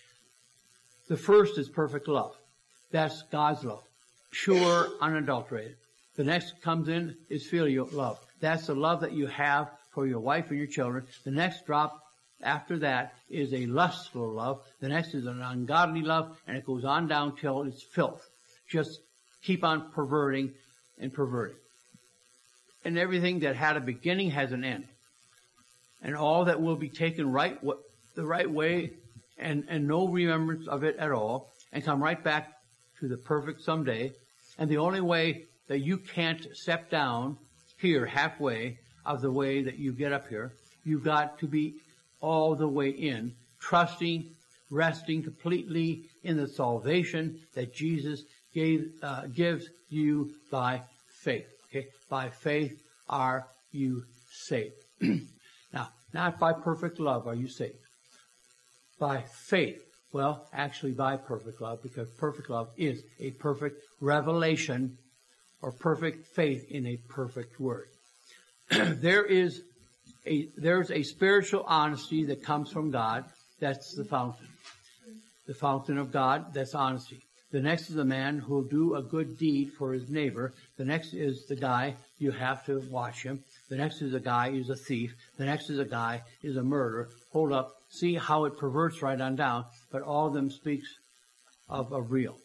The first is perfect love. That's God's love. Pure, unadulterated. The next comes in is filial love. That's the love that you have for your wife and your children. The next drop after that is a lustful love. The next is an ungodly love, and it goes on down till it's filth. Just keep on perverting and perverting. And everything that had a beginning has an end. And all that will be taken right the right way and, and no remembrance of it at all, and come right back to the perfect someday. And the only way that you can't step down here halfway of the way that you get up here, you've got to be all the way in, trusting, resting completely in the salvation that Jesus gave, uh, gives you by faith. Okay, by faith are you saved. Now, not by perfect love are you saved. By faith. Well, actually by perfect love, because perfect love is a perfect revelation or perfect faith in a perfect word. There is a, there's a spiritual honesty that comes from God. That's the fountain. The fountain of God, that's honesty. The next is a man who'll do a good deed for his neighbor. The next is the guy, you have to watch him. The next is a guy who's a thief. The next is a guy who's a murderer. Hold up. See how it perverts right on down. But all of them speaks of a real.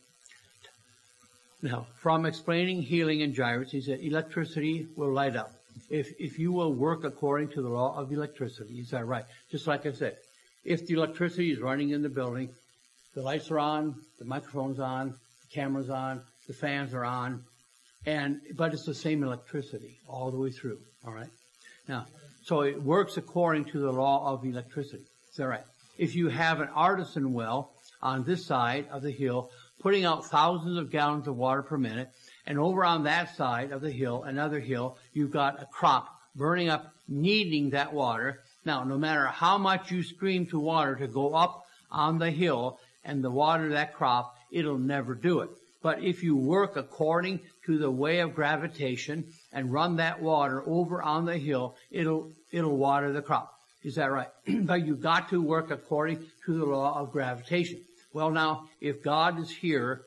Now, from explaining healing and gyrates, he said electricity will light up. If if you will work according to the law of electricity, is that right? Just like I said, if the electricity is running in the building, the lights are on, the microphone's on, the camera's on, the fans are on, and but it's the same electricity all the way through. All right. Now, so it works according to the law of electricity. Is that right? If you have an artisan well on this side of the hill, putting out thousands of gallons of water per minute, and over on that side of the hill, another hill, you've got a crop burning up, needing that water. Now, no matter how much you scream to water to go up on the hill and the water that crop, it'll never do it. But if you work according to the way of gravitation and run that water over on the hill, it'll it'll water the crop. Is that right? But you've got to work according to the law of gravitation. Well, now, if God is here,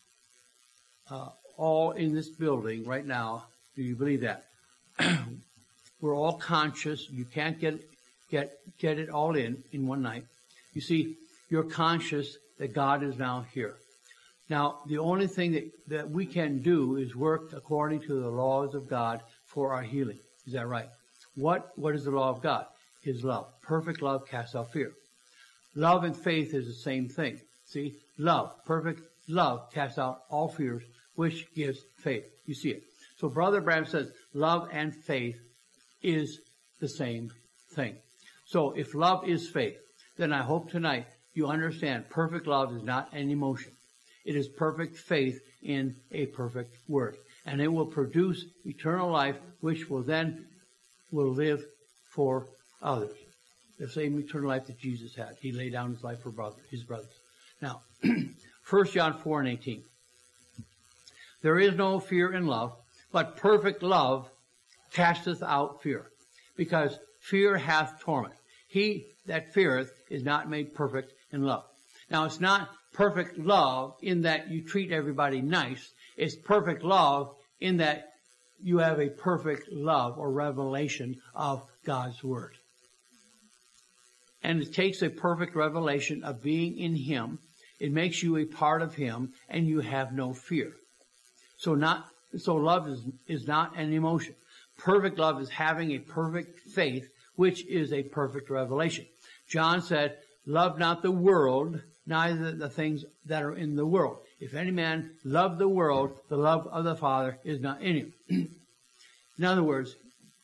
uh, all in this building right now, do you believe that? We're all conscious. You can't get get get it all in in one night. You see, you're conscious that God is now here. Now, the only thing that, that we can do is work according to the laws of God for our healing. Is that right? What What is the law of God? His love. Perfect love casts out fear. Love and faith is the same thing. See? Love. Perfect love casts out all fears, which gives faith. You see it. So Brother Branham says love and faith is the same thing. So if love is faith, then I hope tonight you understand perfect love is not an emotion. It is perfect faith in a perfect word. And it will produce eternal life, which will then will live for others. The same eternal life that Jesus had. He laid down his life for brother, his brothers. Now, First John four and eighteen. There is no fear in love, but perfect love casteth out fear. Because fear hath torment. He that feareth is not made perfect in love. Now, it's not perfect love in that you treat everybody nice. It's perfect love in that you have a perfect love or revelation of God's Word. And it takes a perfect revelation of being in Him. It makes you a part of Him, and you have no fear. So not, so love is, is not an emotion. Perfect love is having a perfect faith, which is a perfect revelation. John said, love not the world, neither the things that are in the world. If any man love the world, the love of the Father is not in him. In other words,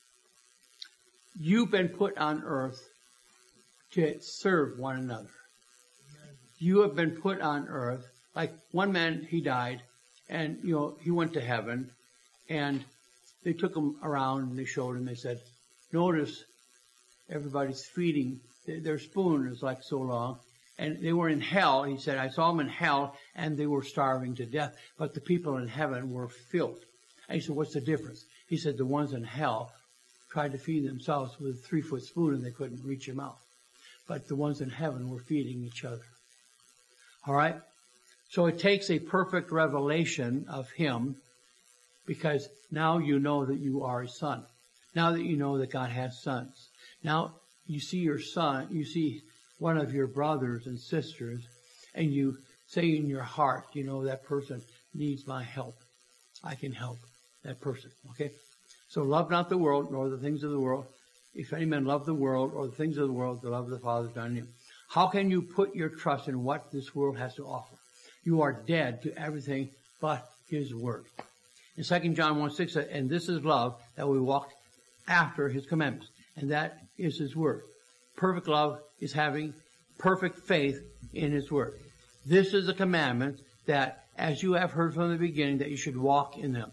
you've been put on earth to serve one another. You have been put on earth. Like one man, he died, and you know he went to heaven, and they took him around and they showed him. They said, "Notice, everybody's feeding. Their spoon is like so long." And they were in hell. He said, "I saw them in hell, and they were starving to death. But the people in heaven were filled." And he said, "What's the difference?" He said, "The ones in hell tried to feed themselves with a three-foot spoon, and they couldn't reach their mouth. But the ones in heaven were feeding each other." All right? So it takes a perfect revelation of Him, because now you know that you are a son. Now that you know that God has sons. Now you see your son, you see one of your brothers and sisters, and you say in your heart, you know, that person needs my help. I can help that person. Okay? So love not the world, nor the things of the world. If any man love the world or the things of the world, the love of the Father is not in him. How can you put your trust in what this world has to offer? You are dead to everything but His Word. In Second John one six, and this is love, that we walk after His commandments. And that is His Word. Perfect love is having perfect faith in His Word. This is a commandment that, as you have heard from the beginning, that you should walk in them.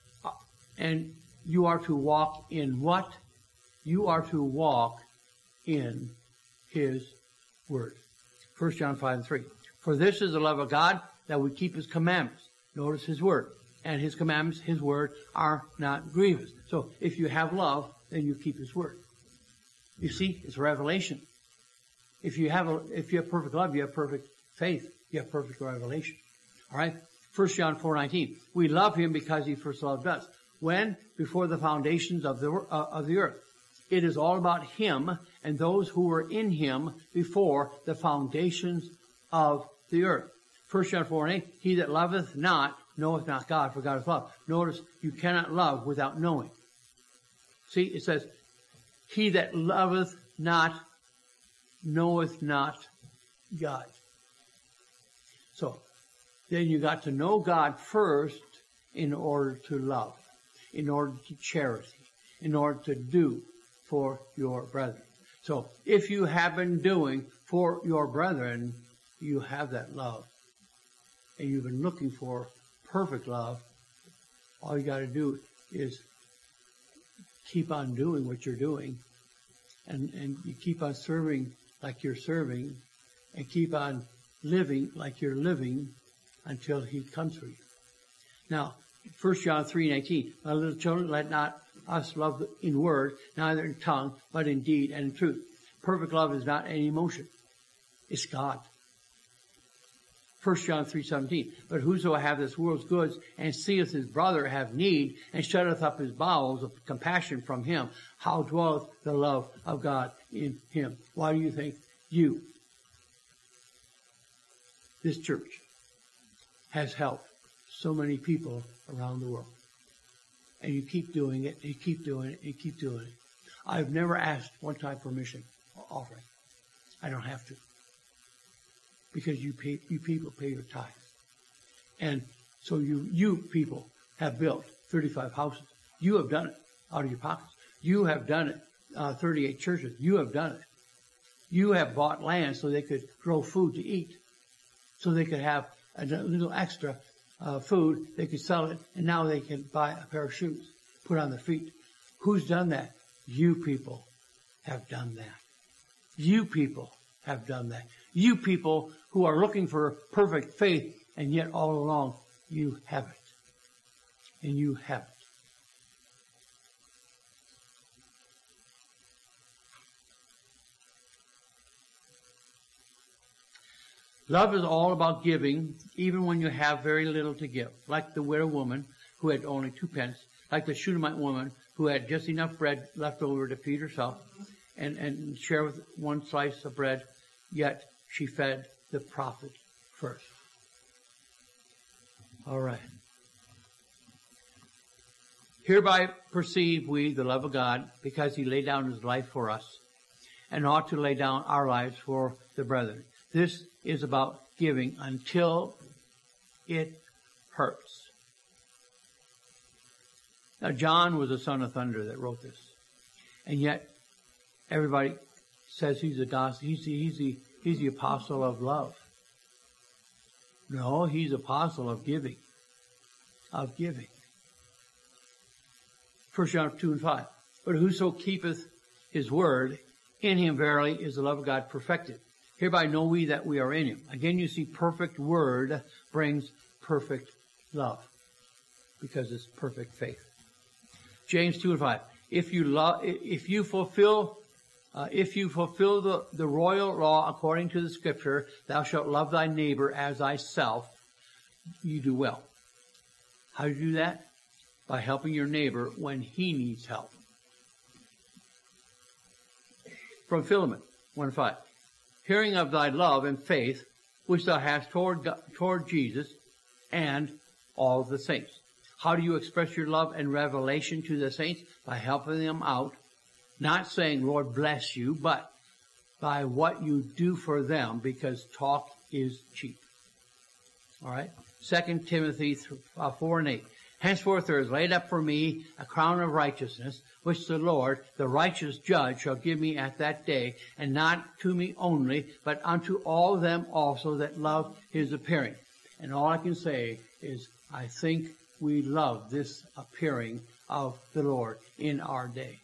And you are to walk in what? You are to walk in His Word. First John five and three. For this is the love of God, that we keep His commandments. Notice His Word. And His commandments, His Word, are not grievous. So if you have love, then you keep His Word. You see, it's revelation. If you have a, if you have perfect love, you have perfect faith. You have perfect revelation. All right? First John four nineteen. We love Him because He first loved us. When? Before the foundations of the, uh, of the earth. It is all about Him and those who were in Him before the foundations of the earth. First John four and eight. He that loveth not knoweth not God, for God is love. Notice, you cannot love without knowing. See, it says, he that loveth not knoweth not God. So, then you got to know God first in order to love, in order to charity, in order to do for your brethren. So, if you have been doing for your brethren, you have that love. And you've been looking for perfect love. All you got to do is keep on doing what you're doing. And, and you keep on serving like you're serving. And keep on living like you're living until He comes for you. Now, First John three nineteen. My little children, let not us love in word, neither in tongue, but in deed and in truth. Perfect love is not an emotion. It's God. First John three seventeen. But whoso have this world's goods, and seeth his brother have need, and shutteth up his bowels of compassion from him, how dwelleth the love of God in him? Why do you think you, this church, has helped so many people around the world? And you keep doing it, you keep doing it, you keep doing it. I've never asked one time for mission or offering. I don't have to. Because you pay, you people pay your tithes. And so you, you people have built thirty-five houses. You have done it out of your pockets. You have done it, uh, thirty-eight churches. You have done it. You have bought land so they could grow food to eat. So they could have a little extra uh, food. They could sell it, and now they can buy a pair of shoes, put on their feet. Who's done that? You people have done that. You people have done that. You people who are looking for perfect faith, and yet all along you have it. And you have it. Love is all about giving, even when you have very little to give. Like the widow woman who had only two pence. Like the Shunammite woman who had just enough bread left over to feed herself and, and share with one slice of bread, yet she fed the prophet first. All right. Hereby perceive we the love of God, because he laid down his life for us, and ought to lay down our lives for the brethren. This is about giving until it hurts. Now, John was the son of thunder that wrote this. And yet, everybody says he's the gospel, he's the, he's the, he's the apostle of love. No, he's apostle of giving. Of giving. First John two and five. But whoso keepeth his word, in him verily is the love of God perfected. Hereby know we that we are in him. Again, you see, perfect word brings perfect love, because it's perfect faith. James two and five. If you love, if you fulfill, uh, if you fulfill the, the royal law according to the scripture, thou shalt love thy neighbor as thyself, you do well. How do you do that? By helping your neighbor when he needs help. From Philemon one five. Hearing of thy love and faith, which thou hast toward God, toward Jesus and all the saints. How do you express your love and revelation to the saints? By helping them out, not saying, Lord bless you, but by what you do for them, because talk is cheap. All right? Second Timothy four and eight. Henceforth there is laid up for me a crown of righteousness, which the Lord, the righteous judge, shall give me at that day, and not to me only, but unto all them also that love his appearing. And all I can say is, I think we love this appearing of the Lord in our day.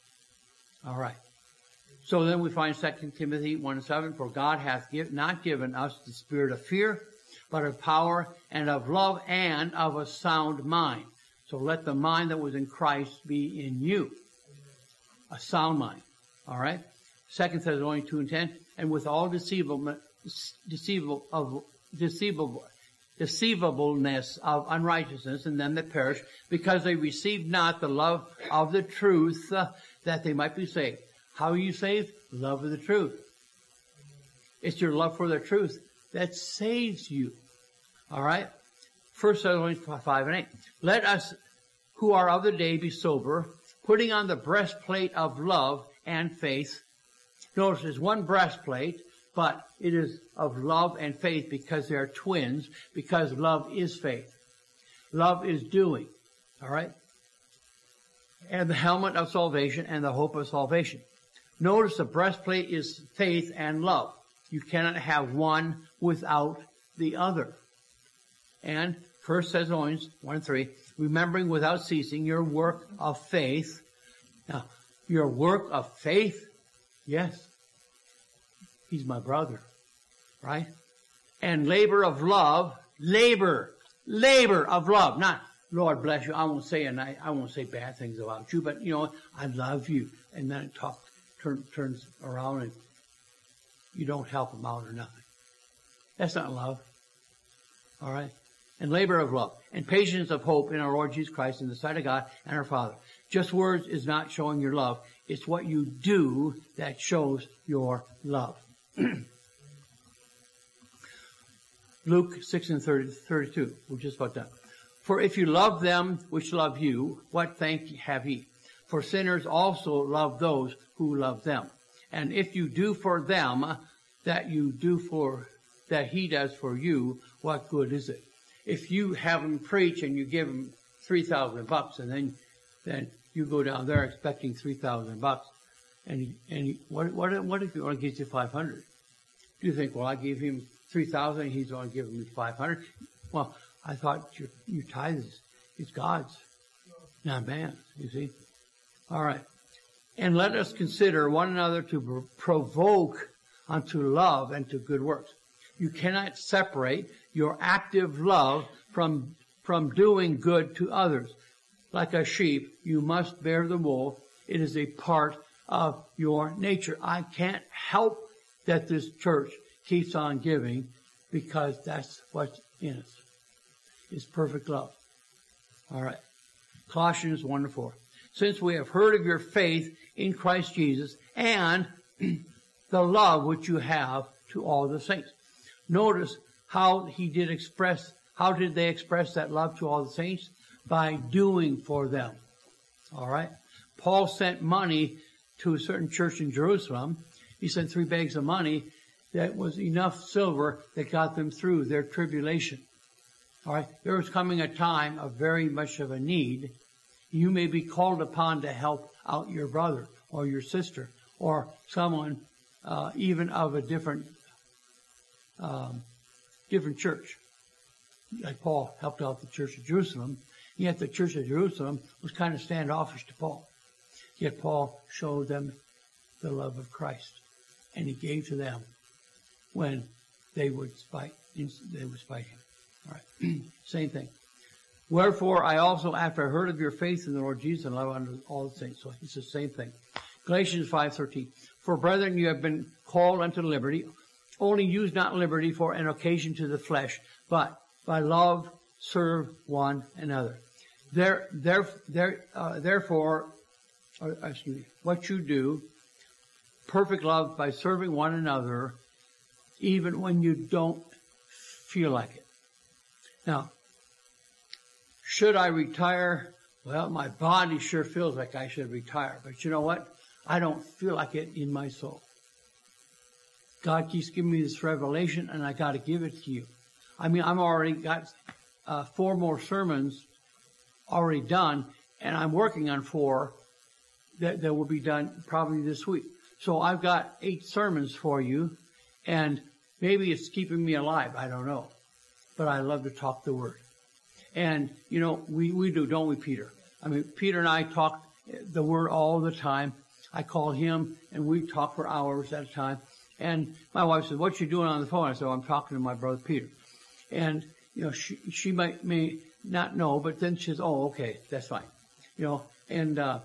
All right. So then we find Second Timothy one and seven, for God hath give, not given us the spirit of fear, but of power and of love and of a sound mind. So let the mind that was in Christ be in you. A sound mind. All right? Second Thessalonians two and ten, and with all deceivable, deceivable, of, deceivable, deceivableness of unrighteousness in them that perish, because they received not the love of the truth, uh, that they might be saved. How are you saved? Love of the truth. It's your love for the truth that saves you. All right? First Thessalonians five and eight. Let us who are of the day be sober, putting on the breastplate of love and faith. Notice there's one breastplate, but it is of love and faith, because they are twins, because love is faith. Love is doing. All right? And the helmet of salvation and the hope of salvation. Notice the breastplate is faith and love. You cannot have one without the other. And First Thessalonians one and three, remembering without ceasing your work of faith. Now, your work of faith, yes, he's my brother, right? And labor of love, labor, labor of love, not Lord bless you. I won't say and I, I won't say bad things about you, but you know, I love you. And then it talk, turn, turns around and you don't help them out or nothing. That's not love. All right? And labor of love. And patience of hope in our Lord Jesus Christ in the sight of God and our Father. Just words is not showing your love. It's what you do that shows your love. Luke six and thirty, thirty-two. We're just about done. For if you love them which love you, what thank have ye? For sinners also love those who love them. And if you do for them that you do for, that he does for you, what good is it? If you have him preach and you give him three thousand bucks, and then, then you go down there expecting three thousand bucks, and, and what, what, what if he only gives you five hundred? Do you think, well, I gave him three thousand and he's only giving me five hundred? Well, I thought your, your tithe is, is God's, not man's, you see? All right. And let us consider one another to provoke unto love and to good works. You cannot separate your active love from, from doing good to others. Like a sheep, you must bear the wool. It is a part of your nature. I can't help that this church keeps on giving because that's what's in us. It's perfect love. All right. Colossians one to four. Since we have heard of your faith in Christ Jesus and the love which you have to all the saints. Notice how he did express, how did they express that love to all the saints? By doing for them. All right. Paul sent money to a certain church in Jerusalem. He sent three bags of money that was enough silver that got them through their tribulation. All right. There was coming a time of very much of a need. You may be called upon to help out your brother or your sister or someone uh, even of a different um, different church. Like Paul helped out the church of Jerusalem. Yet the church of Jerusalem was kind of standoffish to Paul. Yet Paul showed them the love of Christ. And he gave to them when they would spite, they would spite him. All right. Same thing. Wherefore I also, after I heard of your faith in the Lord Jesus and love unto all the saints. So it's the same thing. Galatians five thirteen. For brethren, you have been called unto liberty. Only use not liberty for an occasion to the flesh, but by love serve one another. There, there, there, uh, therefore, or, excuse me, what you do, perfect love by serving one another, even when you don't feel like it. Now, should I retire? Well, my body sure feels like I should retire. But you know what? I don't feel like it in my soul. God keeps giving me this revelation, and I got to give it to you. I mean, I'm already got uh, four more sermons already done, and I'm working on four that, that will be done probably this week. So I've got eight sermons for you, and maybe it's keeping me alive. I don't know. But I love to talk the Word. And, you know, we, we do, don't we, Peter? I mean, Peter and I talk the Word all the time. I call him, and we talk for hours at a time. And my wife says, what you doing on the phone? I said, oh, I'm talking to my brother Peter. And, you know, she, she might, may not know, but then she says, oh, okay, that's fine. You know, and, uh,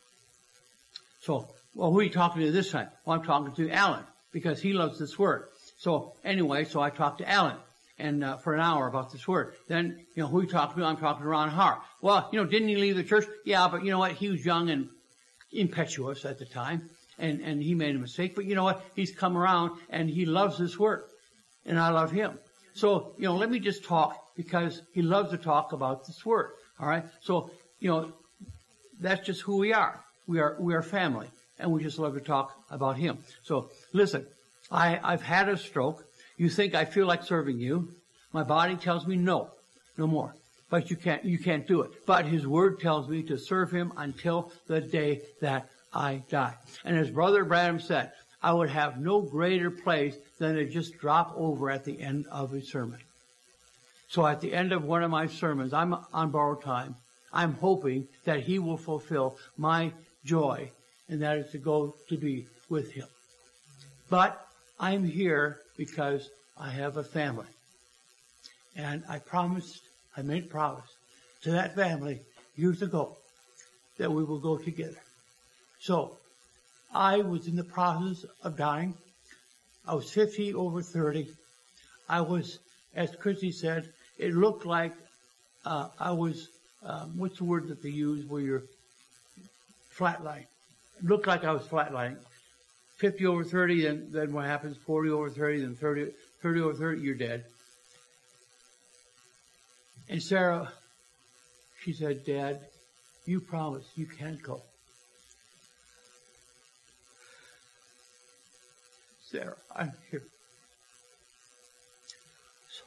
so, well, who are you talking to this time? Well, I'm talking to Alan, because he loves this Word. So, anyway, so I talked to Alan, and, uh, for an hour about this Word. Then, you know, who are you talking to? I'm talking to Ron Hart. Well, you know, didn't he leave the church? Yeah, but you know what? He was young and impetuous at the time. And, and he made a mistake, but you know what? He's come around and he loves this Word. And I love him. So, you know, let me just talk because he loves to talk about this Word. All right. So, you know, that's just who we are. We are, we are family and we just love to talk about him. So listen, I, I've had a stroke. You think I feel like serving you. My body tells me no, no more. But you can't, you can't do it. But his Word tells me to serve him until the day that I die. And as Brother Branham said, I would have no greater place than to just drop over at the end of a sermon. So at the end of one of my sermons, I'm on borrowed time, I'm hoping that he will fulfill my joy, and that is to go to be with him. But I'm here because I have a family. And I promised, I made a promise to that family years ago that we will go together. So, I was in the process of dying. I was fifty over thirty. I was, as Christy said, it looked like uh, I was, um, what's the word that they use where you're flatlining? It looked like I was flatlining. fifty over thirty, then, then what happens? forty over thirty, then thirty, thirty over thirty, you're dead. And Sarah, she said, Dad, you promised you can't go. Sarah, I'm here. So,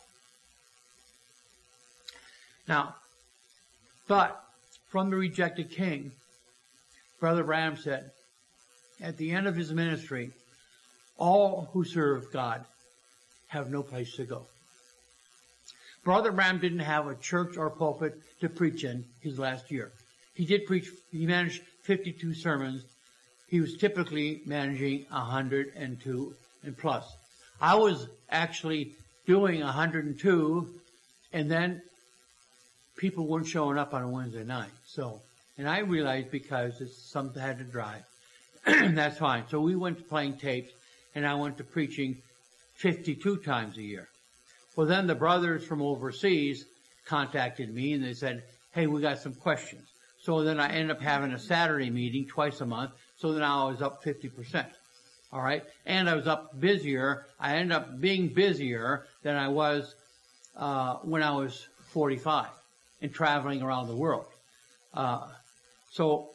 now, but from the rejected king, Brother Branham said, at the end of his ministry, all who serve God have no place to go. Brother Branham didn't have a church or pulpit to preach in his last year. He did preach, he managed fifty-two sermons. He was typically managing one hundred two and plus. I was actually doing one hundred two, and then people weren't showing up on a Wednesday night. So, and I realized because it's something I had to drive. That's fine. So we went to playing tapes, and I went to preaching fifty-two times a year. Well, then the brothers from overseas contacted me and they said, hey, we got some questions. So then I ended up having a Saturday meeting twice a month. So now I was up fifty percent. All right. And I was up busier. I ended up being busier than I was, uh, when I was forty-five and traveling around the world. Uh, so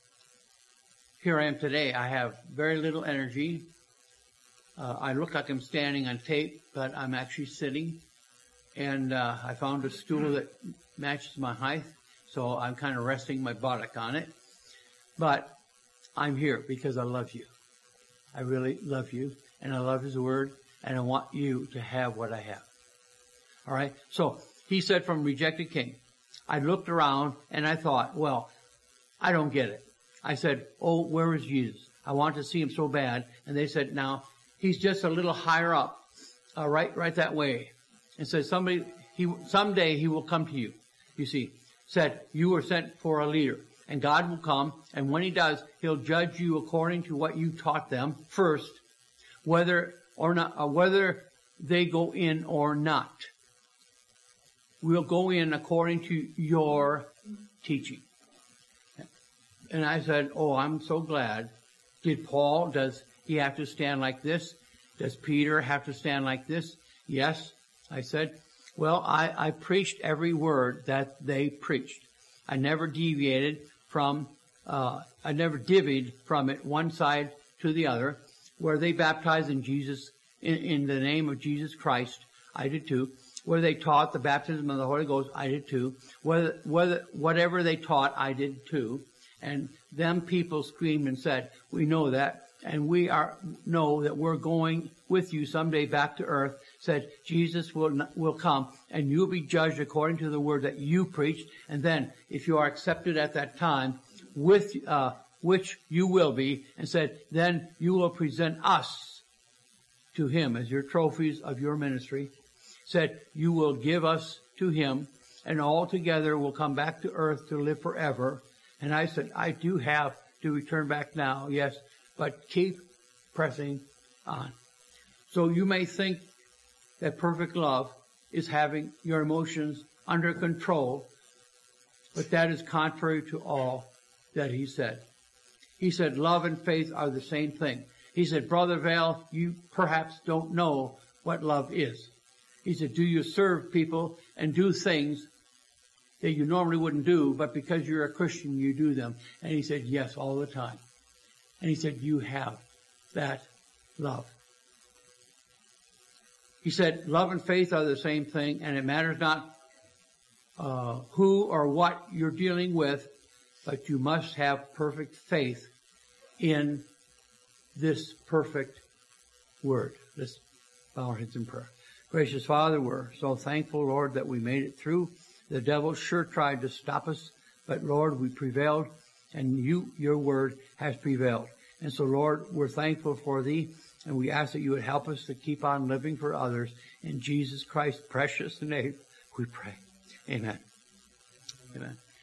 here I am today. I have very little energy. Uh, I look like I'm standing on tape, but I'm actually sitting. And uh, I found a stool that matches my height, so I'm kind of resting my buttock on it. But I'm here because I love you. I really love you, and I love His Word, and I want you to have what I have. All right? So he said from Rejected King, I looked around, and I thought, well, I don't get it. I said, oh, where is Jesus? I want to see Him so bad. And they said, now, He's just a little higher up, uh, right, right that way. And said, somebody, he, someday He will come to you. You see, said, you were sent for a leader. And God will come, and when He does, He'll judge you according to what you taught them first, whether or not, uh, whether they go in or not. We'll go in according to your teaching. And I said, oh, I'm so glad. Did Paul, does he have to stand like this? Does Peter have to stand like this? Yes, I said. Well, I, I preached every word that they preached. I never deviated from, uh, I never divvied from it one side to the other. Where they baptized in Jesus, in, in the name of Jesus Christ, I did too. Where they taught the baptism of the Holy Ghost, I did too. Whether, whether, whatever they taught, I did too. And them people screamed and said, we know that, and we are know that we're going with you someday back to earth. Said, Jesus will will come, and you'll be judged according to the word that you preached. And then, if you are accepted at that time, with uh, which you will be, and said, then you will present us to Him as your trophies of your ministry. Said, you will give us to Him, and all together will come back to earth to live forever. And I said, I do have to return back now, yes, but keep pressing on. So you may think that perfect love is having your emotions under control, but that is contrary to all that He said. He said, love and faith are the same thing. He said, Brother Vale, you perhaps don't know what love is. He said, do you serve people and do things that you normally wouldn't do, but because you're a Christian, you do them? And he said, yes, all the time. And he said, you have that love. He said, love and faith are the same thing, and it matters not uh, who or what you're dealing with, but you must have perfect faith in this perfect word. Let's bow our heads in prayer. Gracious Father, we're so thankful, Lord, that we made it through. The devil sure tried to stop us, but Lord, we prevailed, and you, your word has prevailed. And so, Lord, we're thankful for Thee, and we ask that you would help us to keep on living for others. In Jesus Christ's precious name, we pray. Amen. Amen.